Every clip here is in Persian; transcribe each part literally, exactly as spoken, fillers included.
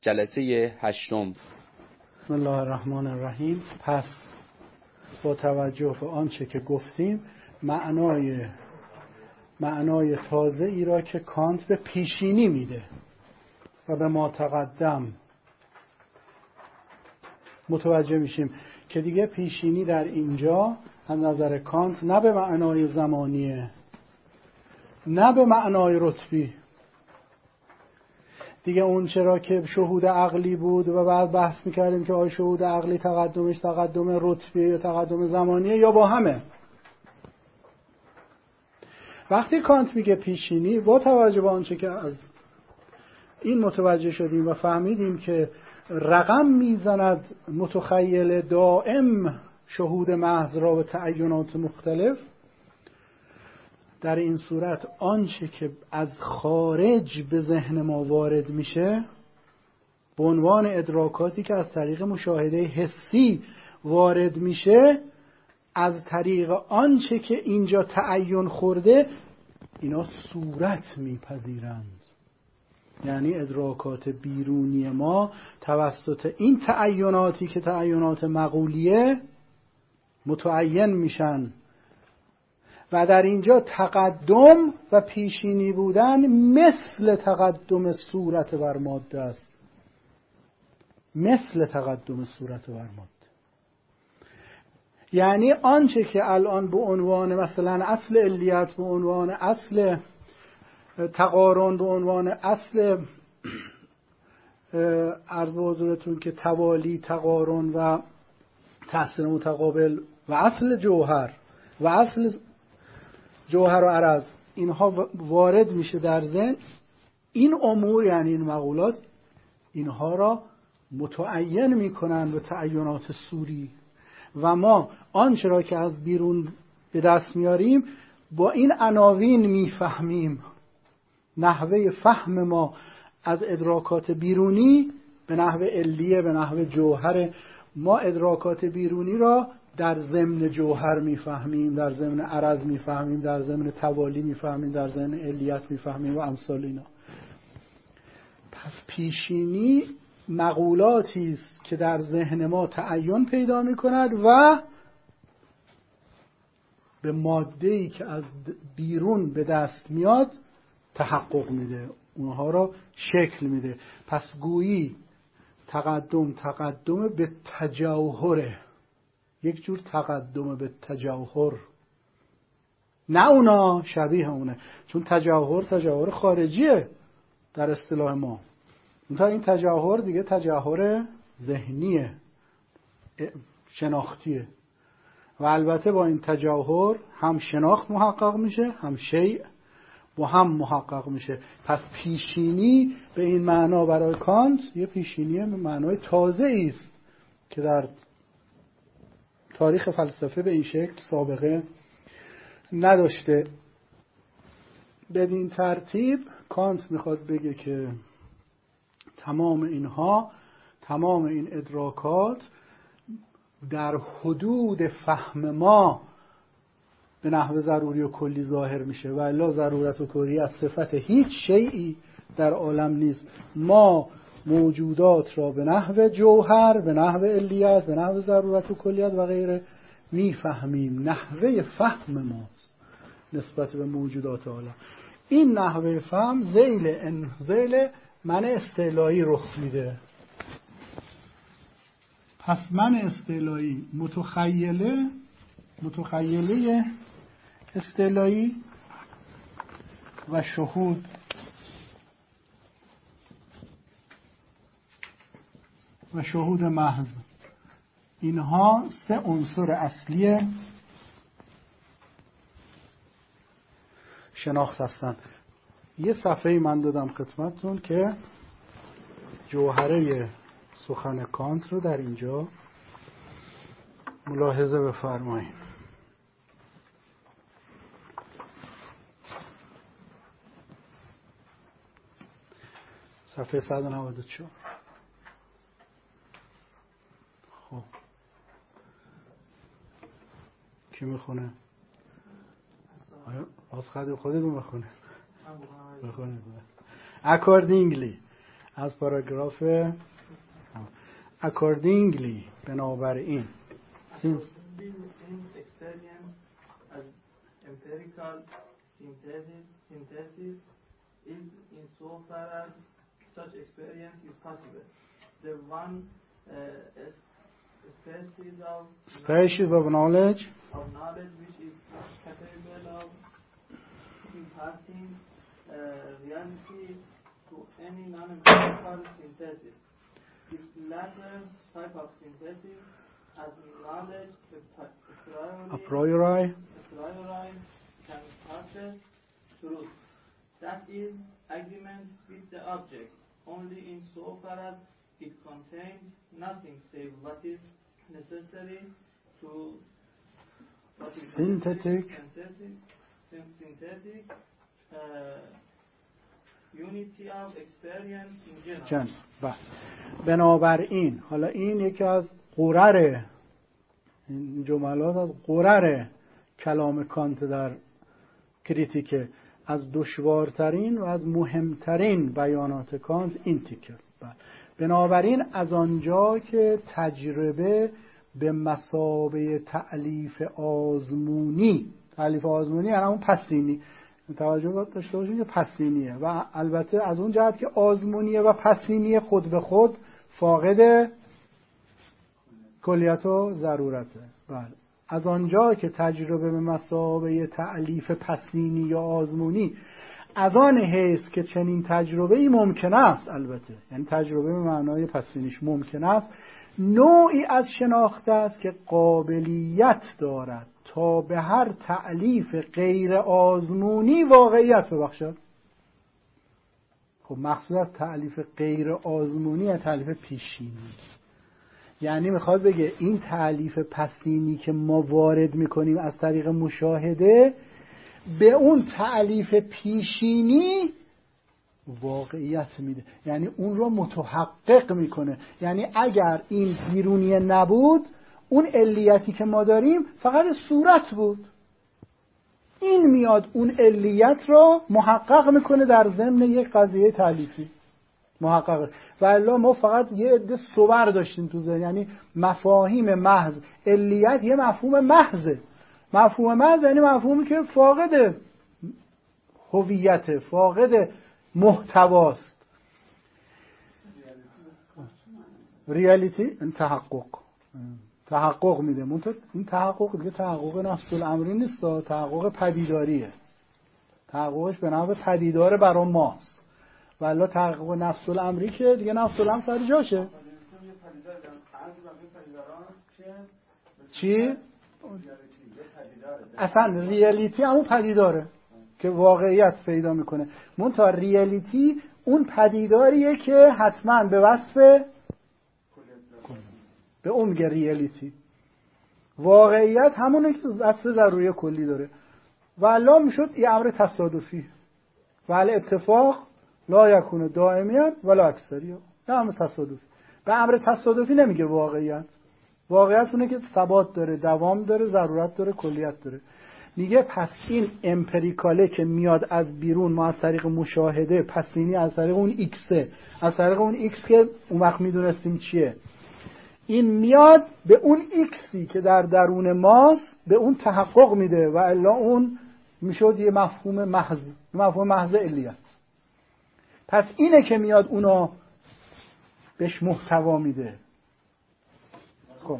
جلسه هشتم. بسم الله الرحمن الرحیم. پس با توجه به آنچه که گفتیم معنای معنای تازه ای را که کانت به پیشینی میده و به ما تقدم متوجه میشیم که دیگه پیشینی در اینجا از نظر کانت نه به معنای زمانیه نه به معنای رتبی. دیگه اون چرا که شهود عقلی بود و بعد بحث میکردیم که آیا شهود عقلی تقدمش تقدم رتبی یا تقدم زمانیه یا با همه. وقتی کانت میگه پیشینی، با توجه به آنچه که از این متوجه شدیم و فهمیدیم که رقم میزند متخیل دائم شهود محض را به تعینات مختلف، در این صورت آنچه که از خارج به ذهن ما وارد میشه به عنوان ادراکاتی که از طریق مشاهده حسی وارد میشه، از طریق آنچه که اینجا تعین خورده اینا صورت میپذیرند. یعنی ادراکات بیرونی ما توسط این تعیناتی که تعینات مقولیه متعین میشن و در اینجا تقدم و پیشینی بودن مثل تقدم صورت بر ماده است. مثل تقدم صورت بر ماده. یعنی آنچه که الان به عنوان مثلا اصل علیت، به عنوان اصل تقارن، به عنوان اصل عرض به حضورتون که توالی، تقارن و تحسین متقابل و اصل جوهر و اصل جوهر و عرض اینها وارد میشه در ذهن، این امور یعنی این مقولات اینها را متعین میکنن به تعینات صوری و ما آنچه را که از بیرون به دست میاریم با این عناوین میفهمیم. نحوه فهم ما از ادراکات بیرونی به نحوه علیه، به نحوه جوهر، ما ادراکات بیرونی را در ضمن جوهر میفهمیم، در ضمن عرض میفهمیم، در ضمن توالی میفهمیم، در ضمن علیت میفهمیم و امثال اینا. پس پیشینی مقولاتی است که در ذهن ما تعین پیدا میکند و به ماده‌ای که از بیرون به دست میاد تحقق میده، اونها را شکل میده. پس گویی تقدم تقدم به تجوهره، یک جور تقدم به تجوهر، نه اونا شبیه اونه، چون تجوهر تجوهر خارجیه در اصطلاح ما. اونتا این تجوهر دیگه تجوهر ذهنیه، شناختیه و البته با این تجوهر هم شناخت محقق میشه، هم شیء با هم محقق میشه. پس پیشینی به این معنا برای کانت یه پیشینی به معنای تازه است که در تاریخ فلسفه به این شکل سابقه نداشته. بدین ترتیب کانت میخواد بگه که تمام اینها، تمام این ادراکات در حدود فهم ما به نحو ضروری و کلی ظاهر میشه و الا ضرورت و کلی از صفت هیچ شیئی در عالم نیست. ما موجودات را به نحو جوهر، به نحو علیت، به نحو ضرورت و کلیت و غیره میفهمیم. نحوه فهم ماست نسبت به موجودات عالم. این نحوه فهم ذیل ان ذیل من استعلایی رخ میده. پس من استعلایی متخیله متخیله استعلایی و شهود و شهود محض، اینها سه عنصر اصلی شناخت هستند. یه صفحه من دادم خدمتتون که جوهره سخن کانت رو در اینجا ملاحظه بفرمایید. صفحه صد و نود و چهار. خب کی میخونه؟ از خود خودتون بخونه. بخونه. Accordingly, از پاراگراف accordingly بنابراین since empirical synthesis, synthesis is insofar as such experience is possible. The one uh, species of species of knowledge of knowledge which is capable of imparting uh, reality to any non-empirical synthesis. This latter type of synthesis as knowledge a priori, a priori can possess truth. That is agreement with the object only in so far as it contains nothing save what is necessary to what is synthetic synthetic, synthetic uh, unity of experience in general. بله. بنابراین حالا این یکی از قرر این جملات از قرر کلام کانت در کریتیک، از دشوارترین و از مهمترین بیانات کانت این تیکه است. بنابراین از آنجا که تجربه به مثابه تألیف آزمونی، تألیف آزمونی یعنی اون پسینی، توجه باید داشته باشیم که پسینیه و البته از اون جهت که آزمونیه و پسینیه خود به خود فاقد کلیت و ضرورته. بله. از آنجا که تجربه به مثابه تألیف پسینی یا آزمونی، از آن حیث که چنین تجربه ای ممکن است، البته یعنی تجربه به معنای پسینیش ممکن است، نوعی از شناخته است که قابلیت دارد تا به هر تألیف غیر آزمونی واقعیت ببخشد. خب مقصود از تألیف غیر آزمونی یا تألیف پیشینی، یعنی میخواد بگه این تألیف پسینی که ما وارد میکنیم از طریق مشاهده به اون تألیف پیشینی واقعیت میده، یعنی اون رو متحقق میکنه. یعنی اگر این بیرونی نبود، اون علیتی که ما داریم فقط صورت بود، این میاد اون علیت رو محقق میکنه در ضمن یک قضیه تألیفی محقق. و الا ما فقط یه عده صور داشتیم تو ذهن، یعنی مفاهیم محض. علیت یه مفهوم محضه، مفهوم محض یعنی مفهومی که فاقد هویت، فاقد محتواست. ریالیتی تحقق تحقق میده. منتها این تحقق دیگه تحقق نفس الامری نیست، تحقق پدیداریه. تحققش به نحو پدیدار برای ماست. والا تحقق نفس الامری که دیگه نفس الامر سر جاشه. چی؟ اصلا ریالیتی همون پدیداره که واقعیت پیدا میکنه. منتها ریالیتی اون پدیداریه که حتما به وصف به اون میگه ریالیتی. واقعیت همونه که وصف ضروری کلی داره. والا میشد یه امر تصادفی. ولی اتفاق لا یکونه دائمیت ولا اکثریت. نه امر تصادفی. به امر تصادفی نمیگه واقعیت. واقعیت اونه که ثبات داره، دوام داره، ضرورت داره، کلیت داره. میگه پس این امپریکاله که میاد از بیرون، ما از طریق مشاهده، پس اینی از طریق اون ایکسه، از طریق اون ایکس که اون وقت میدونستیم چیه، این میاد به اون ایکسی که در درون ماست به اون تحقق میده و الا اون میشد یه مفهوم محض، مفهوم محض علیت. پس اینه که میاد اونو بهش محتوا میده. خب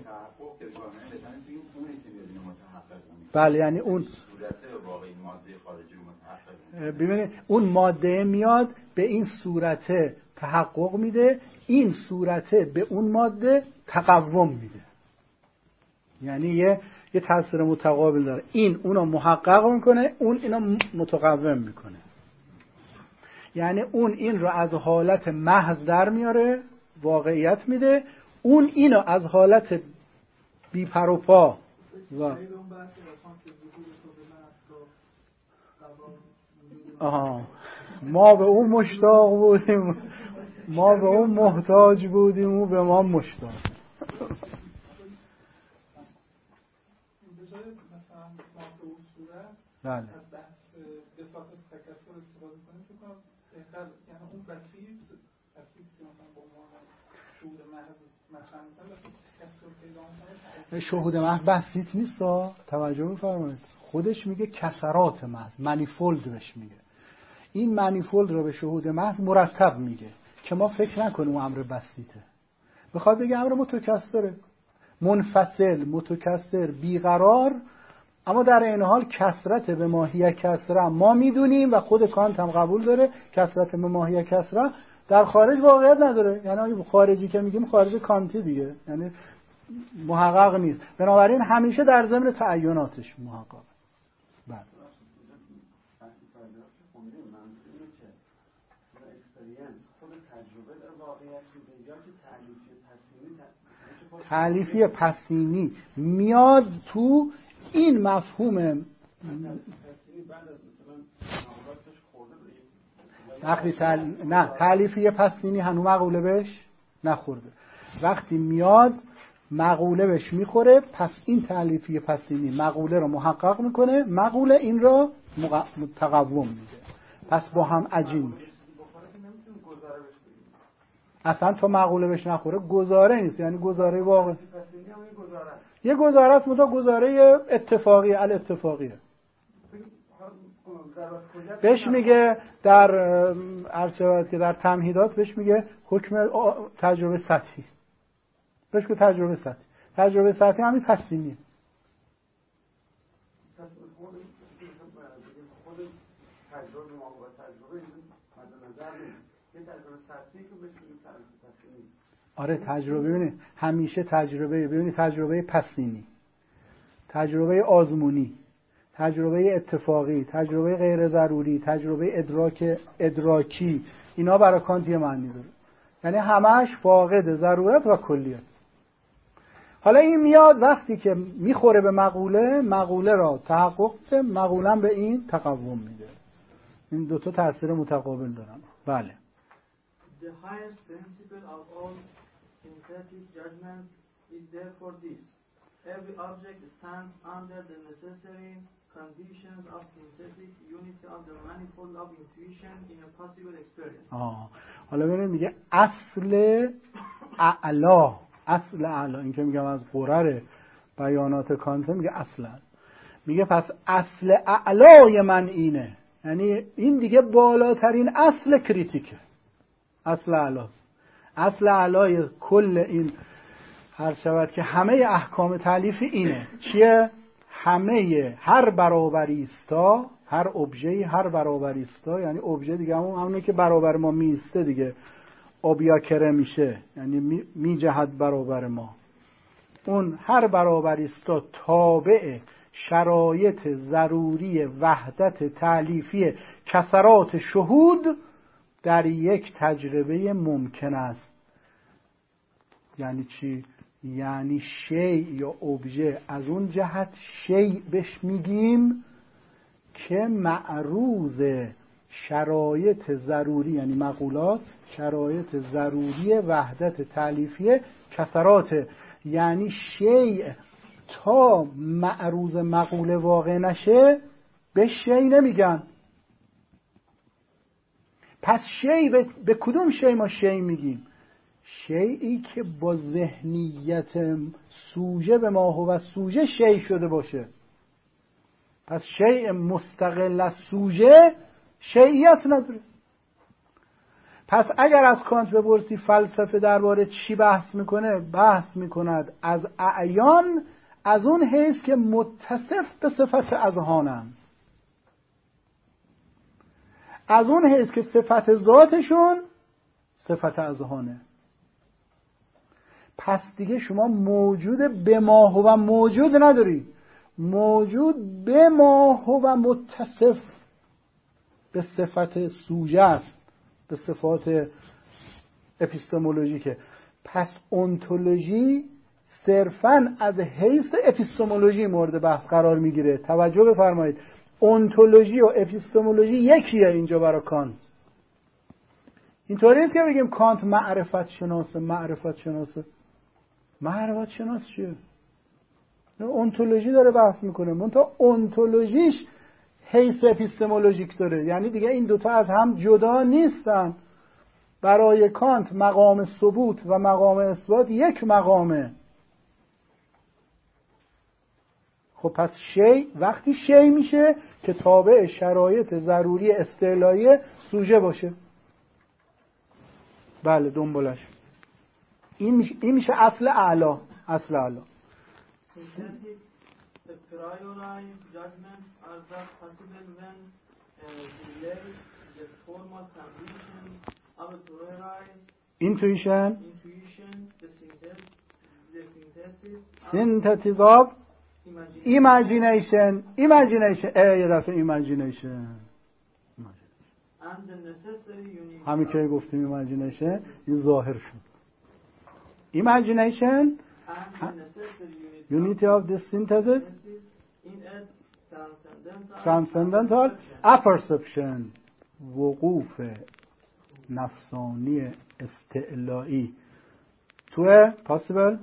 بله، یعنی اون ببینید اون ماده میاد به این صورته تحقق میده، این صورته به اون ماده تقوم میده، یعنی یه یه تاثیر متقابل داره. این اونو محقق میکنه، اون اینو متقوم میکنه. یعنی اون این رو از حالت محض در میاره، واقعیت میده، اون اینو از حالت بی پر و پا و آها ما به اون مشتاق بودیم، ما به اون محتاج بودیم، او به ما مشتاق. بله. از بحث بساطت تکثر استفاده کنیم فکر کنم بهتر، یعنی اون بسیط بسیط شهود محض بسیط نیست ها، توجه بفرمایید. خودش میگه کسرات محض، منیفولد بهش میگه. این منیفولد رو به شهود محض مرتب میگه که ما فکر نکنیم امر بسیطه. بخواد بگه امر متکثره، منفصل، متکثر، بیقرار، اما در این حال کثرت به ماهیه کثره ما میدونیم و خود کانت هم قبول داره کثرت به ماهیه کثره در خارج واقعیت نداره. یعنی خارجی که میگیم خارج کانتی دیگه، یعنی محقق نیست. بنابراین همیشه در ضمن تعیناتش محقق. بله. تألیفی پسینی میاد تو این مفهوم وقتی تل... نه تألیفی پسینی هنو مقوله بهش نخورده، وقتی میاد مقوله بهش میخوره، پس این تألیفی پسینی مقوله رو محقق میکنه، مقوله این رو مق... تقوم میده، پس با هم عجین. اصلا تو مقوله بهش نخوره گزاره نیست، یعنی گزاره واقع یه گزاره است، متا گزاره اتفاقی الاتفاقیه. بهش میگه در عرض شود که در تمهیدات بهش میگه حکم تجربه سطحی، بهش میگه تجربه سطحی. تجربه سطحی همین پسینیه. آره تجربه ببینید همیشه تجربه ببینید تجربه پسینی، تجربه آزمونی، تجربه اتفاقی، تجربه غیر ضروری، تجربه ادراک ادراکی، اینا برای کانت یه معنی داره، یعنی همش فاقد ضرورت و کلیت. حالا این میاد وقتی که میخوره به مقوله، مقوله را تحقق بده، مقوله به این تقوم میده. این دوتا تأثیر متقابل دارن. بله. The highest principle of all synthetic judgments is therefore this: every object stands under the necessary conditions of synthetic unity of the manifold of intuition in a possible experience. آه. حالا ببینید میگه اصل اعلا، اصل اعلا، این که میگم از قرر بیانات کانت میگه اصلا، میگه پس اصل اعلای من اینه، یعنی این دیگه بالاترین اصل کریتیکه، اصل اعلاست. اصل اعلای کل این هر شود که همه احکام تالیفی اینه چیه؟ همه هر برابریستا، هر ابژه‌ای هر برابریستا، یعنی ابژه دیگه همون همونه که برابر ما میسته دیگه، اوبیاکره میشه، یعنی می جهد برابر ما. اون هر برابریستا تابع شرایط ضروری وحدت تالیفی کسرات شهود در یک تجربه ممکن است. یعنی چی؟ یعنی شیء یا ابژه از اون جهت شیء بهش میگیم که معروض شرایط ضروری، یعنی مقولات شرایط ضروری وحدت تالیفی کسرات، یعنی شیء تا معروض مقوله واقع نشه به شیء نمیگن. پس شیء به, به کدوم شیء ما شیء میگیم؟ شیئی که با ذهنیت سوژه به ما هو سوژه شیء شده باشه. پس شیء مستقل از سوژه شیعیت نداره. پس اگر از کانت بپرسی فلسفه درباره چی بحث میکنه؟ بحث میکند از اعیان، از اون حیث که متصف به صفت اذهانن، از اون حیث که صفت ذاتشون صفت اذهانه. پس دیگه شما موجود به ما هو موجود نداری، موجود به ما هو متصف به صفت سوژه است، به صفات اپیستمولوژیکه. پس اونتولوژی صرفاً از حیث اپیستمولوژی مورد بحث قرار میگیره. توجه بفرمایید، اونتولوژی و اپیستمولوژی یکیه اینجا برای کانت. اینطوری نیست که بگیم کانت معرفت شناسه. معرفت شناسه معرفت شناس چیه؟ اونتولوژی داره بحث میکنه، منتها اونتولوژیش حیث اپیستمولوژیک داره، یعنی دیگه این دوتا از هم جدا نیستن. برای کانت مقام ثبوت و مقام اثبات یک مقامه. خب پس شی وقتی شی میشه که تابع شرایط ضروری استعلایی سوژه باشه. بله دنبالش این میشه این میشه اصل اعلا. اصل اعلا intuition, synthesis of imagination, imagination, اه یه دفعه imagination همین که گفتیم imagination این ظاهر شد. Imagination, unity of the synthesis, transcendental apperception, وقوف نفسانی استعلایی تو possible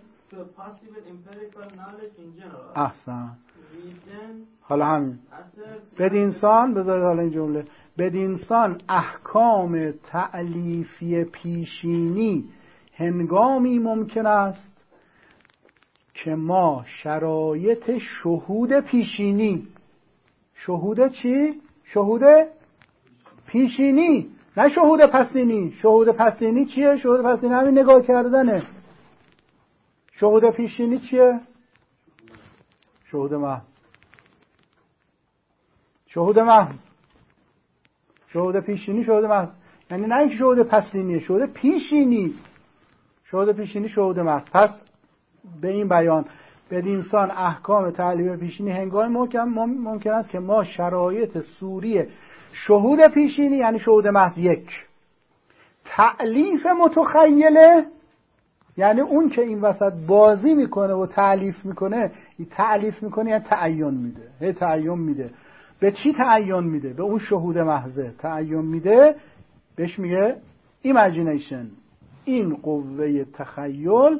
احسن. حالا همین بدینسان بذارید حالا این جمله بدینسان احکام تألیفی پیشینی هنگامی ممکن است که ما شرایط شهود پیشینی شهود چی؟ شهود پیشینی نه شهود پسینی. شهود پسینی چیه؟ شهود پسینی همین نگاه کردنه. شهود پیشینی چیه؟ شهود محض. شهود محض شهود پیشینی شهود محض یعنی نه اینکه شهود پسینیه، شهود پیشینی. شهود پیشینی شهود محض. پس به این بیان بدینسان احکام تعلیف پیشینی هنگامی ممکن, ممکن است که ما شرایط صوری شهود پیشینی یعنی شهود محض یک. تألیف متخیله یعنی اون که این وسط بازی میکنه و تألیف میکنه. این تألیف میکنه یعنی تعین میده. هی تعین میده. به چی تعین میده؟ به اون شهود محضه تعین میده. بهش میگه imagination. این قوه تخیل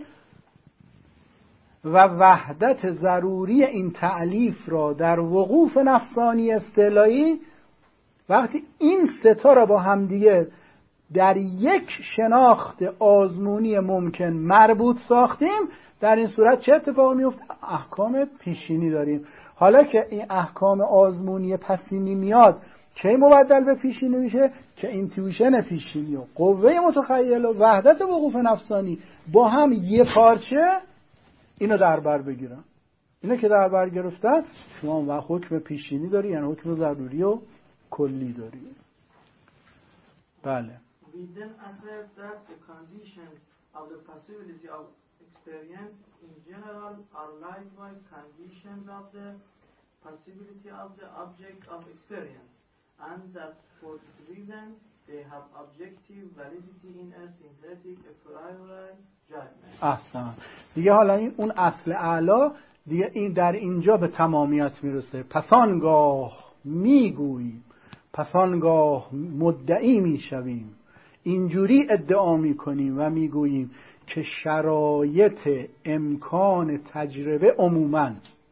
و وحدت ضروری این تألیف را در وقوف نفسانی استعلایی وقتی این ستا را با همدیگه در یک شناخت آزمونی ممکن مربوط ساختیم در این صورت چه اتفاقی میفته؟ احکام پیشینی داریم. حالا که این احکام آزمونی پسینی میاد کی مبدل به پیشینی میشه؟ که اینتویشن پیشینی و قوه متخیل و وحدت وقوف نفسانی با هم یه پارچه اینو در بر بگیرن. اینو که در بر گرفتن شما و حکم پیشینی داری یعنی حکم ضروری و کلی داری. بله. We then assert that the conditions of the possibility of experience in general are likewise conditions of the possibility of the object of experience, and that for this reason they have objective validity in a synthetic a priori judgment. احسن. دیگه حالا این اون اصل اعلا دیگه این در اینجا به تمامیت میرسه. پس آنگاه میگوییم، پس آنگاه مدعی میشویم، اینجوری ادعا میکنیم و میگوییم که شرایط امکان تجربه عموماً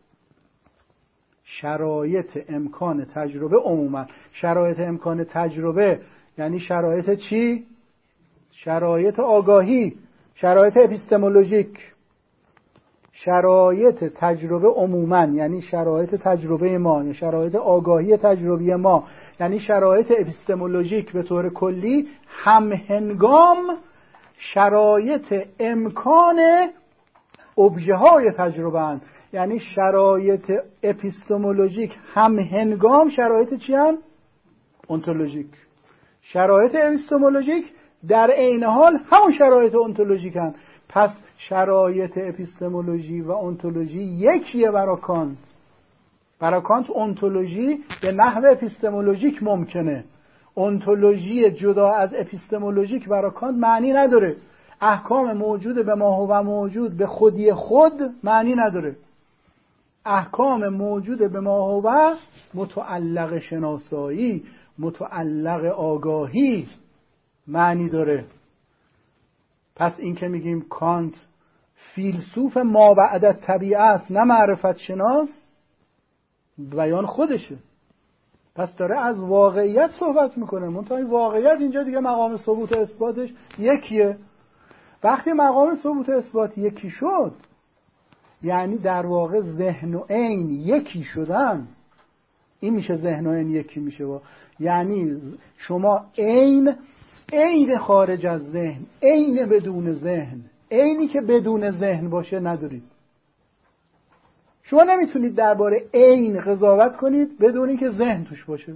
شرایط امکان تجربه عموماً شرایط امکان تجربه یعنی شرایط چی؟ شرایط آگاهی، شرایط اپیستمولوژیک. شرایط تجربه عموماً یعنی شرایط تجربه ما، یعنی شرایط آگاهی تجربی ما، یعنی شرایط اپیستمولوژیک به طور کلی هم هنگام شرایط امکان ابژه های تجربه هستند. یعنی شرایط اپیستمولوژیک هم هنگام شرایط چی هستند؟ انتولوژیک. شرایط اپیستمولوژیک در عین حال همون شرایط انتولوژیک هستند. پس شرایط اپیستمولوژی و انتولوژی یکیه برای کانت. برای کانت انتولوژی به نحو اپیستمولوژیک ممکنه. انتولوژی جدا از اپیستمولوژیک برای کانت معنی نداره. احکام موجود به ما هو موجود به خودی خود معنی نداره. احکام موجود به ما هو متعلق شناسایی، متعلق آگاهی معنی داره. پس این که میگیم کانت فیلسوف ما بعد طبیعه است نه معرفت شناس، بیان خودشه. پس داره از واقعیت صحبت میکنه. منتها این واقعیت اینجا دیگه مقام ثبوت اثباتش یکیه. وقتی مقام ثبوت اثبات یکی شد، یعنی در واقع ذهن و عین یکی شدن. این میشه ذهن و عین یکی میشه با. یعنی شما عین عین خارج از ذهن، عین بدون ذهن، عینی که بدون ذهن باشه ندارید. شما نمیتونید درباره عین قضاوت کنید بدون اینکه ذهن توش باشه.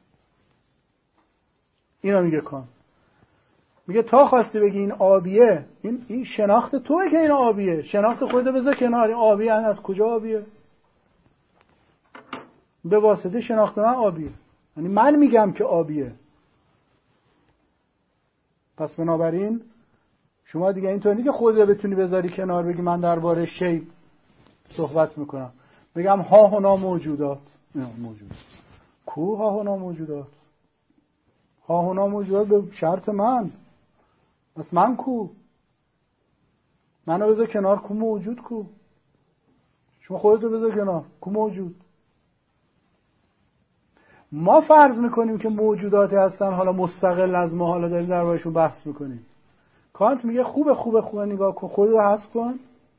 اینا میگه کان. میگه تا خواستی بگی این آبیه، این این شناخت توئه که این آبیه. شناخت خودت بذار کنار. این آبیه از کجا آبیه؟ به واسطه شناخت من آبیه. یعنی من میگم که آبیه. پس بنابراین شما دیگه اینطور نیست که خودت بتونی بذاری کنار بگی من درباره شی صحبت میکنم. بگم ها هنا موجودات. نه موجود. کو ها هنا موجودات؟ ها هنا موجودات به شرط من. پس من کو؟ منو بذار کنار. کو موجود کو؟ شما خودتو بذار کنار. کو موجود؟ ما فرض میکنیم که موجوداتی هستن حالا مستقل از ما، حالا داریم دربارشون بحث میکنیم. کانت میگه خوبه خوبه خوبه نگاه کن، خودت رو حذف کن.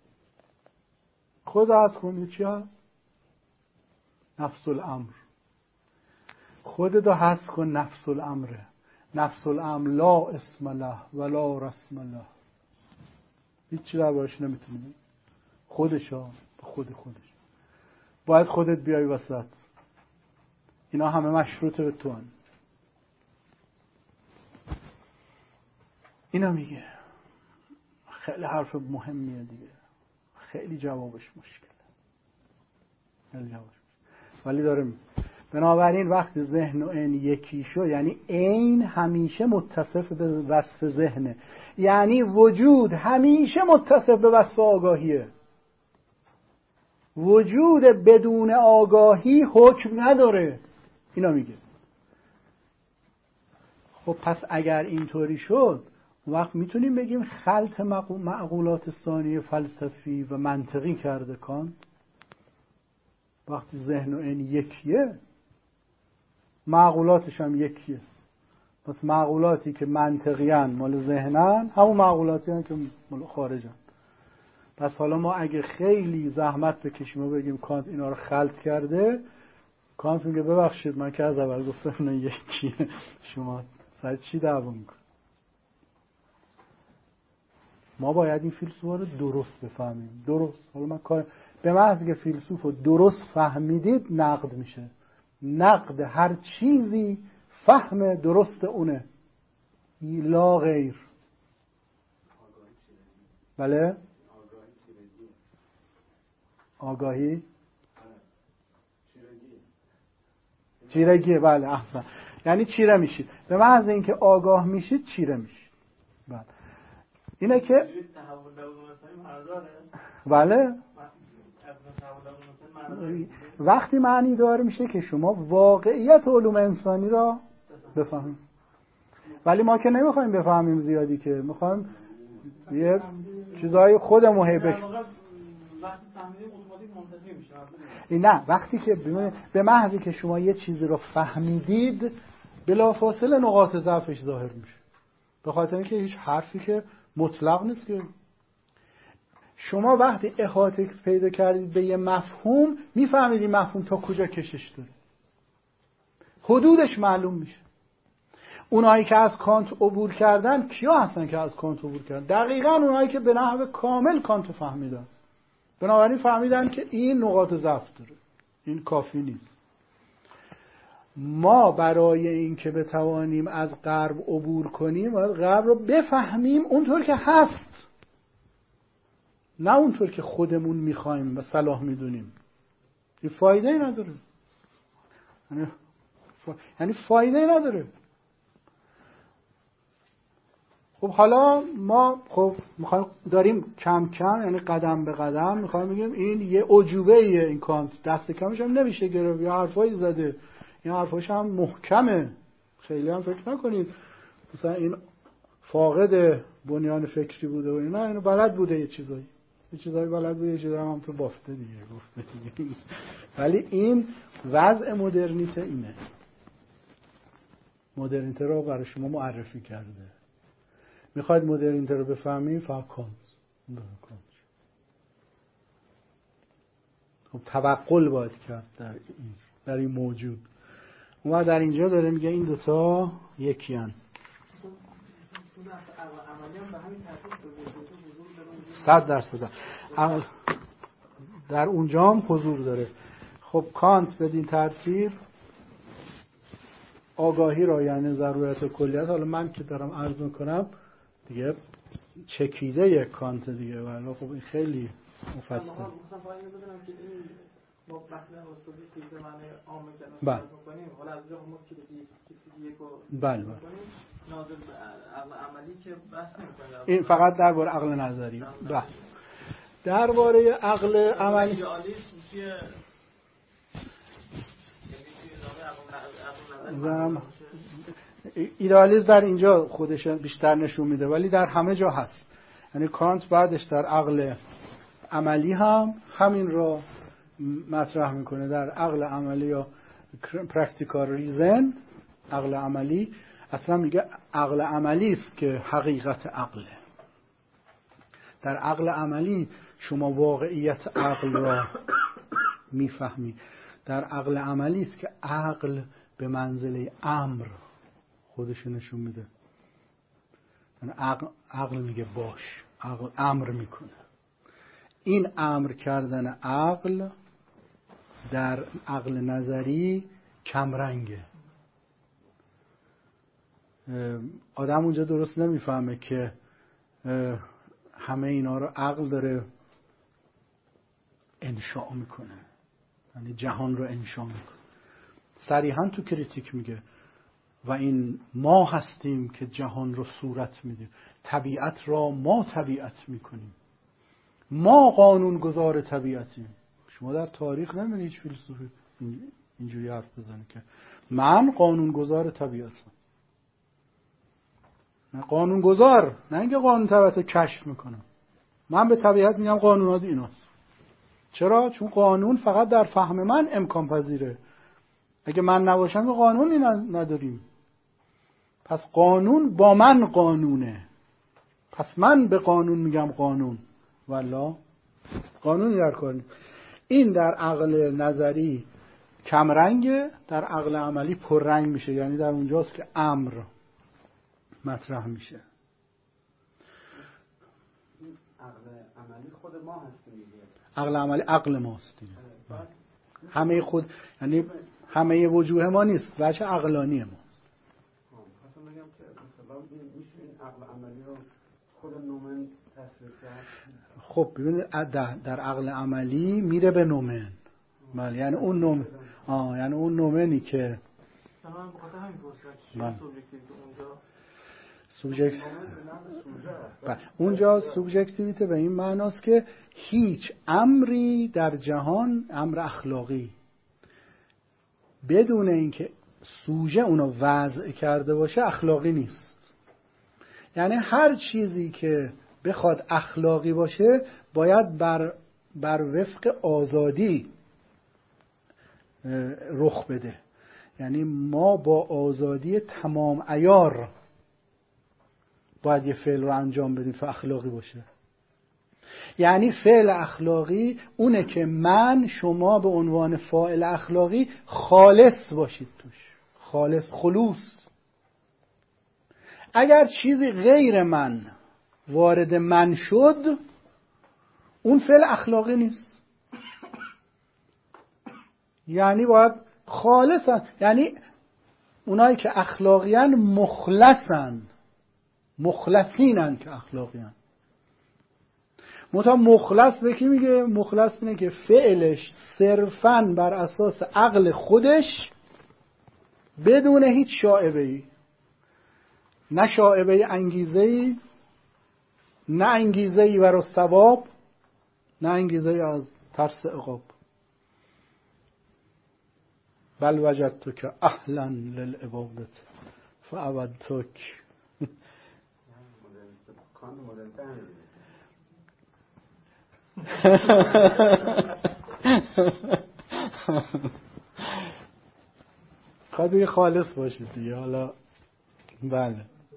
خودت رو حذف کن. یه چی هست؟ نفس الامر. خودت رو حذف کن. نفس الامره. نفس الامر لا اسم له ولا رسم له. هیچی دربارش نمیتونی. خودش ها به خود خودش. باید خودت بیای وسط. اینا همه مشروطه به تو هن. اینا میگه. خیلی حرف مهمیه دیگه. خیلی جوابش مشکله. خیلی جوابش مشکله. ولی داره میگه بنابراین وقتی ذهن و عین یکی شو، یعنی عین همیشه متصف به وصف ذهنه، یعنی وجود همیشه متصف به وصف آگاهیه. وجود بدون آگاهی حکم نداره. اینا میگه. خب پس اگر اینطوری شد وقت میتونیم بگیم خلط معقولات ثانیه فلسفی و منطقی کرده کانت. وقتی ذهن و عین یکیه معقولاتش هم یکیه. پس معقولاتی که منطقیان مال ذهنن همون معقولاتی هن که مال خارجن. پس حالا ما اگه خیلی زحمت بکشیم و بگیم کانت اینا رو خلط کرده، کانت میگه ببخشید من که از اول گفتم اینا یکیه، شما سر چی دعوا میکنید؟ ما باید این فیلسوفا رو درست بفهمیم. درست. حالا من کار به محض که فیلسوف رو درست فهمیدید نقد میشه. نقد هر چیزی فهم درست اونه، لا غیر. بله؟ آگاهی چیرگیه. بله احسن. یعنی چیره میشید. به محض اینکه آگاه میشید چیره میشید. بله. اینه که بله وقتی معنی دار میشه که شما واقعیت علوم انسانی را بفهمید. ولی ما که نمیخوایم بفهمیم زیادی، که میخوایم یه چیزهای خودمون هی بش این نه. وقتی که به محضی که شما یه چیزی رو فهمیدید بلافاصله نقاط ضعفش ظاهر میشه. به خاطر اینکه هیچ حرفی که مطلق نیست. که شما وقتی احاطه پیدا کردید به یه مفهوم میفهمید این مفهوم تا کجا کشش داره، حدودش معلوم میشه. اونایی که از کانت عبور کردن کیا هستن که از کانت عبور کردن؟ دقیقاً اونایی که به نحو کامل کانت فهمیدن. بنابراین فهمیدن که این نقاط ضعف داره، این کافی نیست. ما برای این که بتوانیم از غرب عبور کنیم باید غرب رو بفهمیم اونطور که هست، نه اونطور که خودمون میخوایم و صلاح میدونیم. این فایده ای نداره. یعنی فایده ای نداره. خب حالا ما خب میخوایم داریم کم کم، یعنی قدم به قدم میخوایم بگیم این یه عجوبه ایه این کانت، دست کمش هم نمیشه گرفت، یه حرفایی زده، این حرفاش هم محکمه، خیلی هم فکر نکنید مثلا این فاقد بنیان فکری بوده و اینا، اینو بلد بوده یه چیزایی یه چیزایی بلد بوده، یه چیزایی هم تو بافته دیگه گفته دیگه. ولی این وضع مدرنیته اینه. مدرنیته رو برای شما معرفی کرده. میخواید مدرنیته رو بفهمید فقط کانت. خب توقل باید کرد در این در این موجود. ما در اینجا داره میگه این دوتا یکی هن. صد درصد در اونجا هم حضور داره. خب کانت بدین ترتیب آگاهی را یعنی ضرورت کلیت، حالا من که دارم عرض میکنم دیگه چکیده یک کانت دیگه، ولی خب این خیلی مفصل. ما مثلا استادی که معنی عام میکنیم بله میکنیم حالا از اونجا ما کلیدی یکو بله میکنیم ناظر عقل عملی که بحث نمیکنیم. این فقط درباره عقل نظری بحث. درباره عقل عملی ایدئالیسم چیه؟ ایدئالیسم در اینجا خودش بیشتر نشون میده ولی در همه جا هست. یعنی کانت بعدش در عقل عملی هم همین رو مطرح میکنه. در عقل عملی یا پرکتیکال ریزن، عقل عملی اصلا میگه عقل عملی است که حقیقت عقله. در عقل عملی شما واقعیت عقل را میفهمی. در عقل عملی است که عقل به منزله امر خودش نشون میده. یعنی عقل, عقل میگه باش، عقل امر میکنه. این امر کردن عقل در عقل نظری کمرنگه. آدم اونجا درست نمیفهمه که همه اینا رو عقل داره انشاء میکنه، یعنی جهان رو انشاء میکنه. صریحا تو کریتیک میگه و این ما هستیم که جهان رو صورت میدیم، طبیعت را ما طبیعت میکنیم، ما قانون گذار طبیعتیم. شما در تاریخ نمیدید هیچ فیلسوفی اینجوری حرف بزنه که من قانون گذار طبیعتم. من قانون گذار، نه اینکه قانون طبیعت رو کشف میکنم. من به طبیعت میگم قانونات ایناست. چرا؟ چون قانون فقط در فهم من امکان پذیره. اگه من نباشم قانونی نداریم. پس قانون با من قانونه. پس من به قانون میگم قانون. والا قانونی در کار نیست. این در عقل نظری کمرنگه، در عقل عملی پررنگ میشه. یعنی در اونجاست که امر مطرح میشه. عقل عملی خود ما هستیم دیگه. عقل عملی عقل ماست دیگه. همه خود یعنی همه وجوه ما نیست، بچه عقلانی ماست. خواستم بگم که مثلا میشه این عقل عملی رو خود نومن تصویر کرد. خب ببینید در عقل عملی میره به نومن. بله یعنی اون نومن آه یعنی اون نومنی که من بخاطر همین پرسیدم سوبژکت اونجا اونجا سوبژکتیویته به این معناست که هیچ امری در جهان، امر اخلاقی، بدون اینکه سوژه اونو وضع کرده باشه اخلاقی نیست. یعنی هر چیزی که بخواد اخلاقی باشه باید بر, بر وفق آزادی رخ بده. یعنی ما با آزادی تمام عیار باید یه فعل رو انجام بدیم تا اخلاقی باشه. یعنی فعل اخلاقی اونه که من شما به عنوان فاعل اخلاقی خالص باشید توش، خالص، خلوص. اگر چیزی غیر من وارد من شد اون فعل اخلاقی نیست. یعنی باید خالصن. یعنی اونایی که اخلاقیان مخلصن، مخلصینن که اخلاقیان. متا مخلص به کی میگه؟ مخلص اینه که فعلش صرفاً بر اساس عقل خودش بدون هیچ شائبه‌ای، نه شائبه انگیزه‌ای، نه انگیزه‌ای برای ثواب، نه انگیزه‌ای از ترس عقاب. بل وجدتک اهلا للعبادت فعبدتک. خواهد بگه خالص باشید دیگه. حالا بله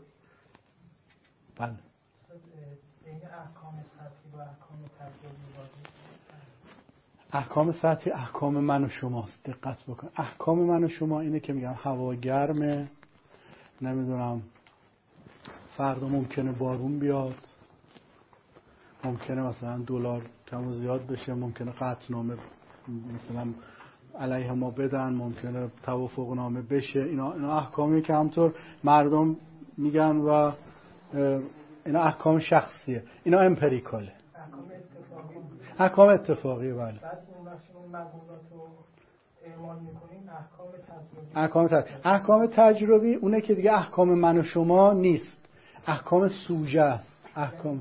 بله. بین احکام سطحی و احکام تجربی واضح احکام سطحی احکام من و شماست. دقت بکن. احکام من و شما اینه که میگم هوا گرمه، نمیدونم فردا ممکنه بارون بیاد، ممکنه مثلا دلار کم و زیاد بشه، ممکنه قطعنامه مثلا علیه ما بدن، ممکنه توافق نامه بشه. اینا اینا احکامیه که همطور مردم میگن و اینا احکام شخصیه، اینا امپریکاله، احکام اتفاقی. احکام اتفاقیه. بله. بعد اون وقتی اون مقولات رو اعمال میکنیم احکام تجربی. احکام تجربی احکام تجربی اونه که دیگه احکام من و شما نیست، احکام سوژه است. احکام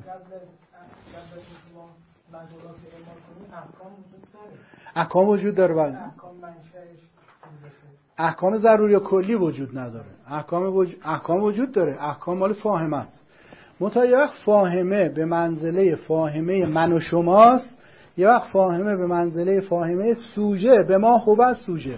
مقولات اعمال کنیم احکام وجود داره. احکام وجود داره. بله. احکام منشأش احکام ضروری و کلی وجود نداره. احکام وجود احکام وجود داره. احکام مال فاهمه است. منتها یه وقت فاهمه به منزله فاهمه من و شماست، یه وقت فاهمه به منزله فاهمه سوژه، به ما هو سوژه.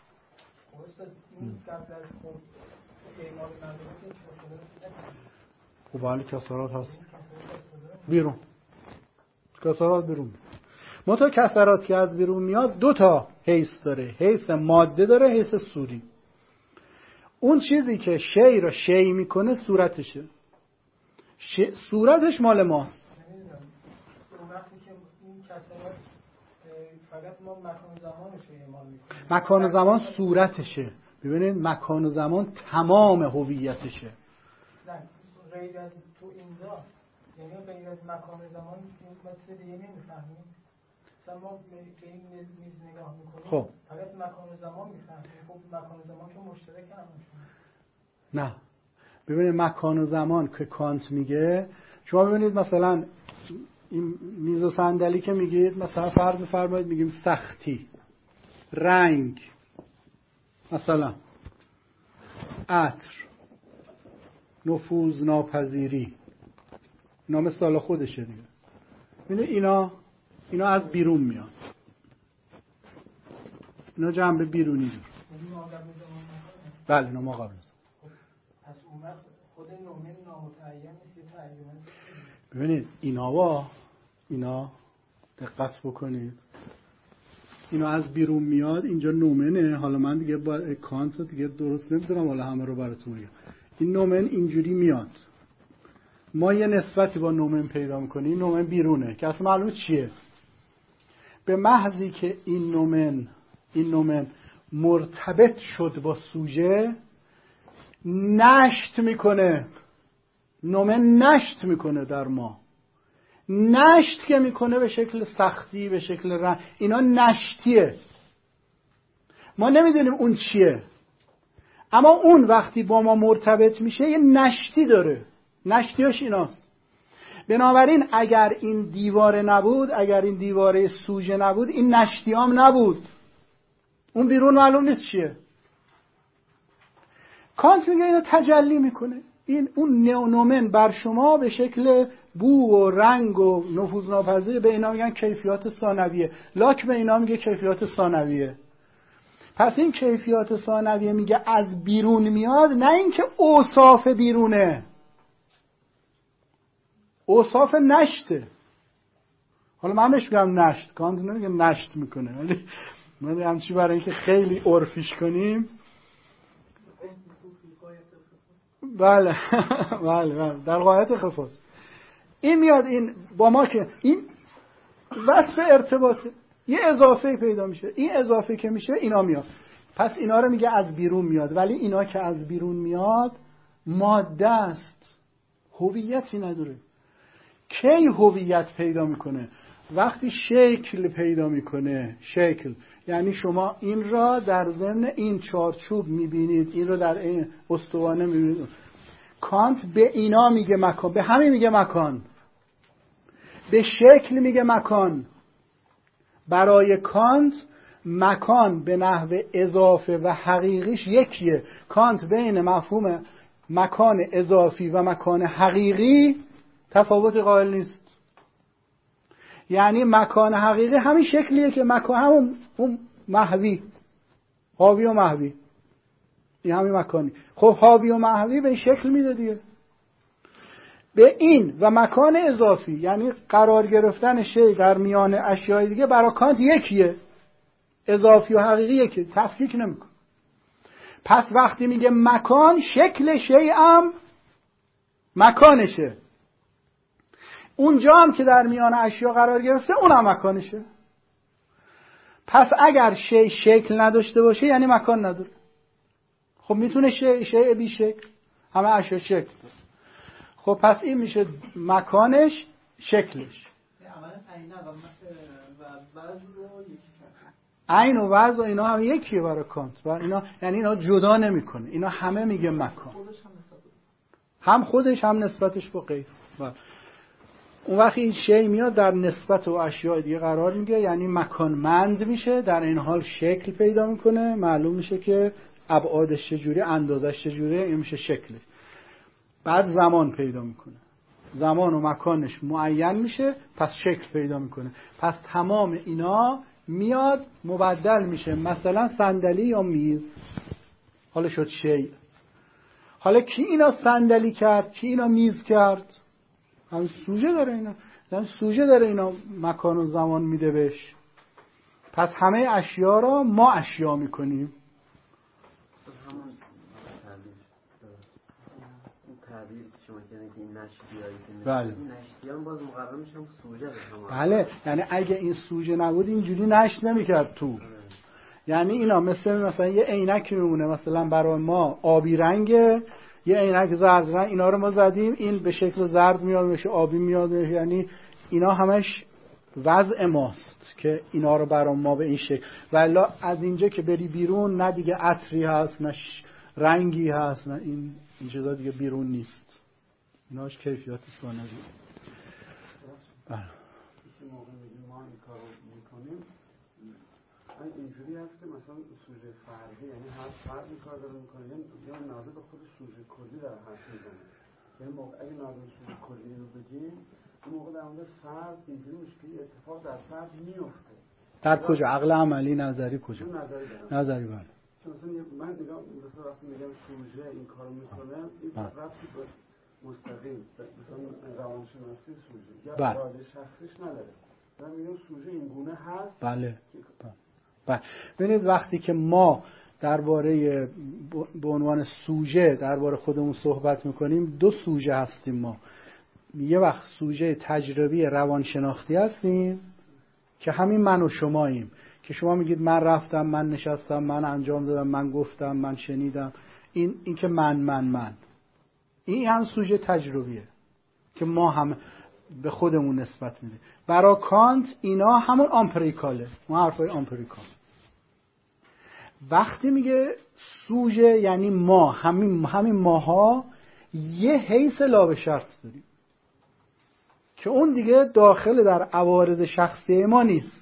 خب حالی کسرات هست بیرون، کسرات بیرون. منتها کسرات که از بیرون میاد دو تا حیث داره، حیث ماده داره، حیث صوری. اون چیزی که شی را شی میکنه صورتشه، ش... صورتش مال ماست. نمیدونم اون وقتی که این کسرات فقط ما مکان زمانش رو اعمال میکنیم، مکان و زمان صورتشه. ببینید مکان و زمان تمام هویتشه. نه غیر از تو اینجا، یعنی غیر از مکان و زمان این مسئله دیگه نمیفهمیم. مثلا ما به این میز نگاه میکنیم خب فقط مکان و زمان میفهمیم. خب مکان و زمان که مشترک هم نه. ببینید مکان و زمان که کانت میگه، شما ببینید مثلا این میز و صندلی که میگید، مثلا فرض بفرمایید میگیم سختی، رنگ، مثلا عطر، نفوذ ناپذیری، اینا مثال خودشه دیگه. ببینید اینا اینا از بیرون میاد، اینا جنبه بیرونی داره. بله اینا ما قبل پس اون وقت خود نومن نامتعین نیست، یه تعین. ببینید اینا با اینا دقت بکنید، اینا از بیرون میاد، اینجا نومنه. حالا من دیگه با کانت دیگه درست نمیدونم، حالا همه رو براتون میگم. این نومن اینجوری میاد، ما یه نسبتی با نومن پیدا میکنیم. این نومن بیرونه که اصلا معلومه چیه. به محضی که این نومن این نومن مرتبط شد با سوژه، نشت میکنه. نومن نشت میکنه در ما. نشت که میکنه به شکل سختی، به شکل رنگ، اینا نشتیه. ما نمیدونیم اون چیه، اما اون وقتی با ما مرتبط میشه یه نشتی داره. نشتیاش ایناست. بنابراین اگر این دیواره نبود، اگر این دیواره سوژه نبود، این نشتیام نبود. اون بیرون معلوم نیست چیه. کانت میگه اینو تجلی میکنه. این اون نومن بر شما به شکل بو و رنگ و نفوذ ناپذیر، به اینا میگن کیفیات ثانویه. لاک به اینا میگه کیفیات ثانویه. پس این کیفیات ثانویه میگه از بیرون میاد، نه اینکه اوصاف بیرونه، اوصاف نشته. حالا من بهش میگم نشت، کانت نمیگه نشت میکنه، ولی من همچی برای اینکه خیلی عرفیش کنیم. بله بله بله در غایت خفاست. این میاد، این با ما که این وصف ارتباطه، یه اضافه پیدا میشه. این اضافه که میشه اینا میاد. پس اینا رو میگه از بیرون میاد، ولی اینا که از بیرون میاد ماده است، هویتی نداره. کی هویت پیدا میکنه؟ وقتی شکل پیدا میکنه. شکل یعنی شما این را در ضمن این چارچوب میبینید، این رو در این استوانه میبینید. کانت به اینا میگه مکان، به همین میگه مکان، به شکل میگه مکان. برای کانت مکان به نحو اضافه و حقیقیش یکیه. کانت بین مفهوم مکان اضافی و مکان حقیقی تفاوت قائل نیست. یعنی مکان حقیقی همین شکلیه که مکان همون اون محوی، حاوی و محوی، این همین مکانی. خب حاوی و محوی به این شکل میده دیگه. به این و مکان اضافی یعنی قرار گرفتن شی در میان اشیای دیگه برای کانت یکیه. اضافی و حقیقی یکیه، تفکیک نمیکنه. پس وقتی میگه مکان، شکل شی هم مکانشه. اونجا هم که در میان اشیا قرار گرفته اونم مکانشه. پس اگر شی شکل نداشته باشه یعنی مکان نداره. خب میتونه شی شی بی شکل، همه اشیا شکل داره. خب پس این میشه مکانش، شکلش. اولا عین و وضع رو یکی کرد. عین و وضع و اینا هم یکیه برای کانت. و اینا یعنی اینا جدا نمیکنه. اینا همه میگه مکان. هم خودش هم نسبتش با غیر. اون وقتی این شی میاد در نسبت و اشیاء دیگه قرار میگه، یعنی مکانمند میشه، در این حال شکل پیدا میکنه، معلوم میشه که ابعادش چجوری، اندازش چجوری، این میشه شکلش. بعد زمان پیدا میکنه، زمان و مکانش معین میشه، پس شکل پیدا میکنه. پس تمام اینا میاد مبدل میشه، مثلا صندلی یا میز، حالا شد شی. حالا کی اینا صندلی کرد، کی اینا میز کرد؟ همین سوژه داره اینا، یعنی سوژه داره اینا مکان و زمان میده بهش. پس همه اشیا را ما اشیا میکنیم. همون تعبیر اون تعبیر که شما کردین که این نشتیایی که بله. این نشتیان باز مقرر میشن سوژه بشن. بله، یعنی اگه این سوژه نبود اینجوری نشت نمیکرد تو. بله. یعنی اینا مثل مثلا یه عینک میمونه، مثلا برای ما آبی رنگه، یه عینک زرد رنگ، اینا رو ما زدیم، این به شکل زرد میاد، میشه آبی میاد، یعنی اینا همش وضع ماست که اینا رو برای ما به این شکل. ولی از اینجا که بری بیرون نه دیگه عطری هست، نه رنگی هست، نه این این چیزا دیگه بیرون نیست. ایناش کیفیت ثانویه. بله. که موقع میگیم ما این کارو میکنیم، اینجوری هست که مثلا سوژه فردی، یعنی هر فرد این کار داره میکنه، یعنی ناظر به خود سوژه کلی داره حرف میزنه. یعنی موقع اگه ناظر سوژه کلی رو بگیم، اون موقع در مورد فرد اینجوری میشه که اتفاق در فرد میفته. در کجا؟ عقل عملی، نظری کجا؟ نظری دارم. نظری بله. چون مثلا من نگاه مثلا وقتی میگم سوژه این کارو میکنه، این ربطی به مستقیم مثلا روانشناسی سوژه یا اراده شخصیش نداره. من میگم سوژه این گونه هست. بله. بله. ببینید وقتی که ما درباره به عنوان سوژه درباره خودمون صحبت میکنیم، دو سوژه هستیم ما. یه وقت سوژه تجربی روانشناختی هستیم که همین من و شماییم، که شما میگید من رفتم، من نشستم، من انجام دادم، من گفتم، من شنیدم. این این که من من من این هم سوژه تجربیه که ما هم به خودمون نسبت میده. برای کانت اینا همون آمپریکاله، ما حرفای آمپریکال. وقتی میگه سوژه یعنی ما، همین همین ماها یه حیث لا به شرط داریم که اون دیگه داخل در عوارض شخصی ما نیست.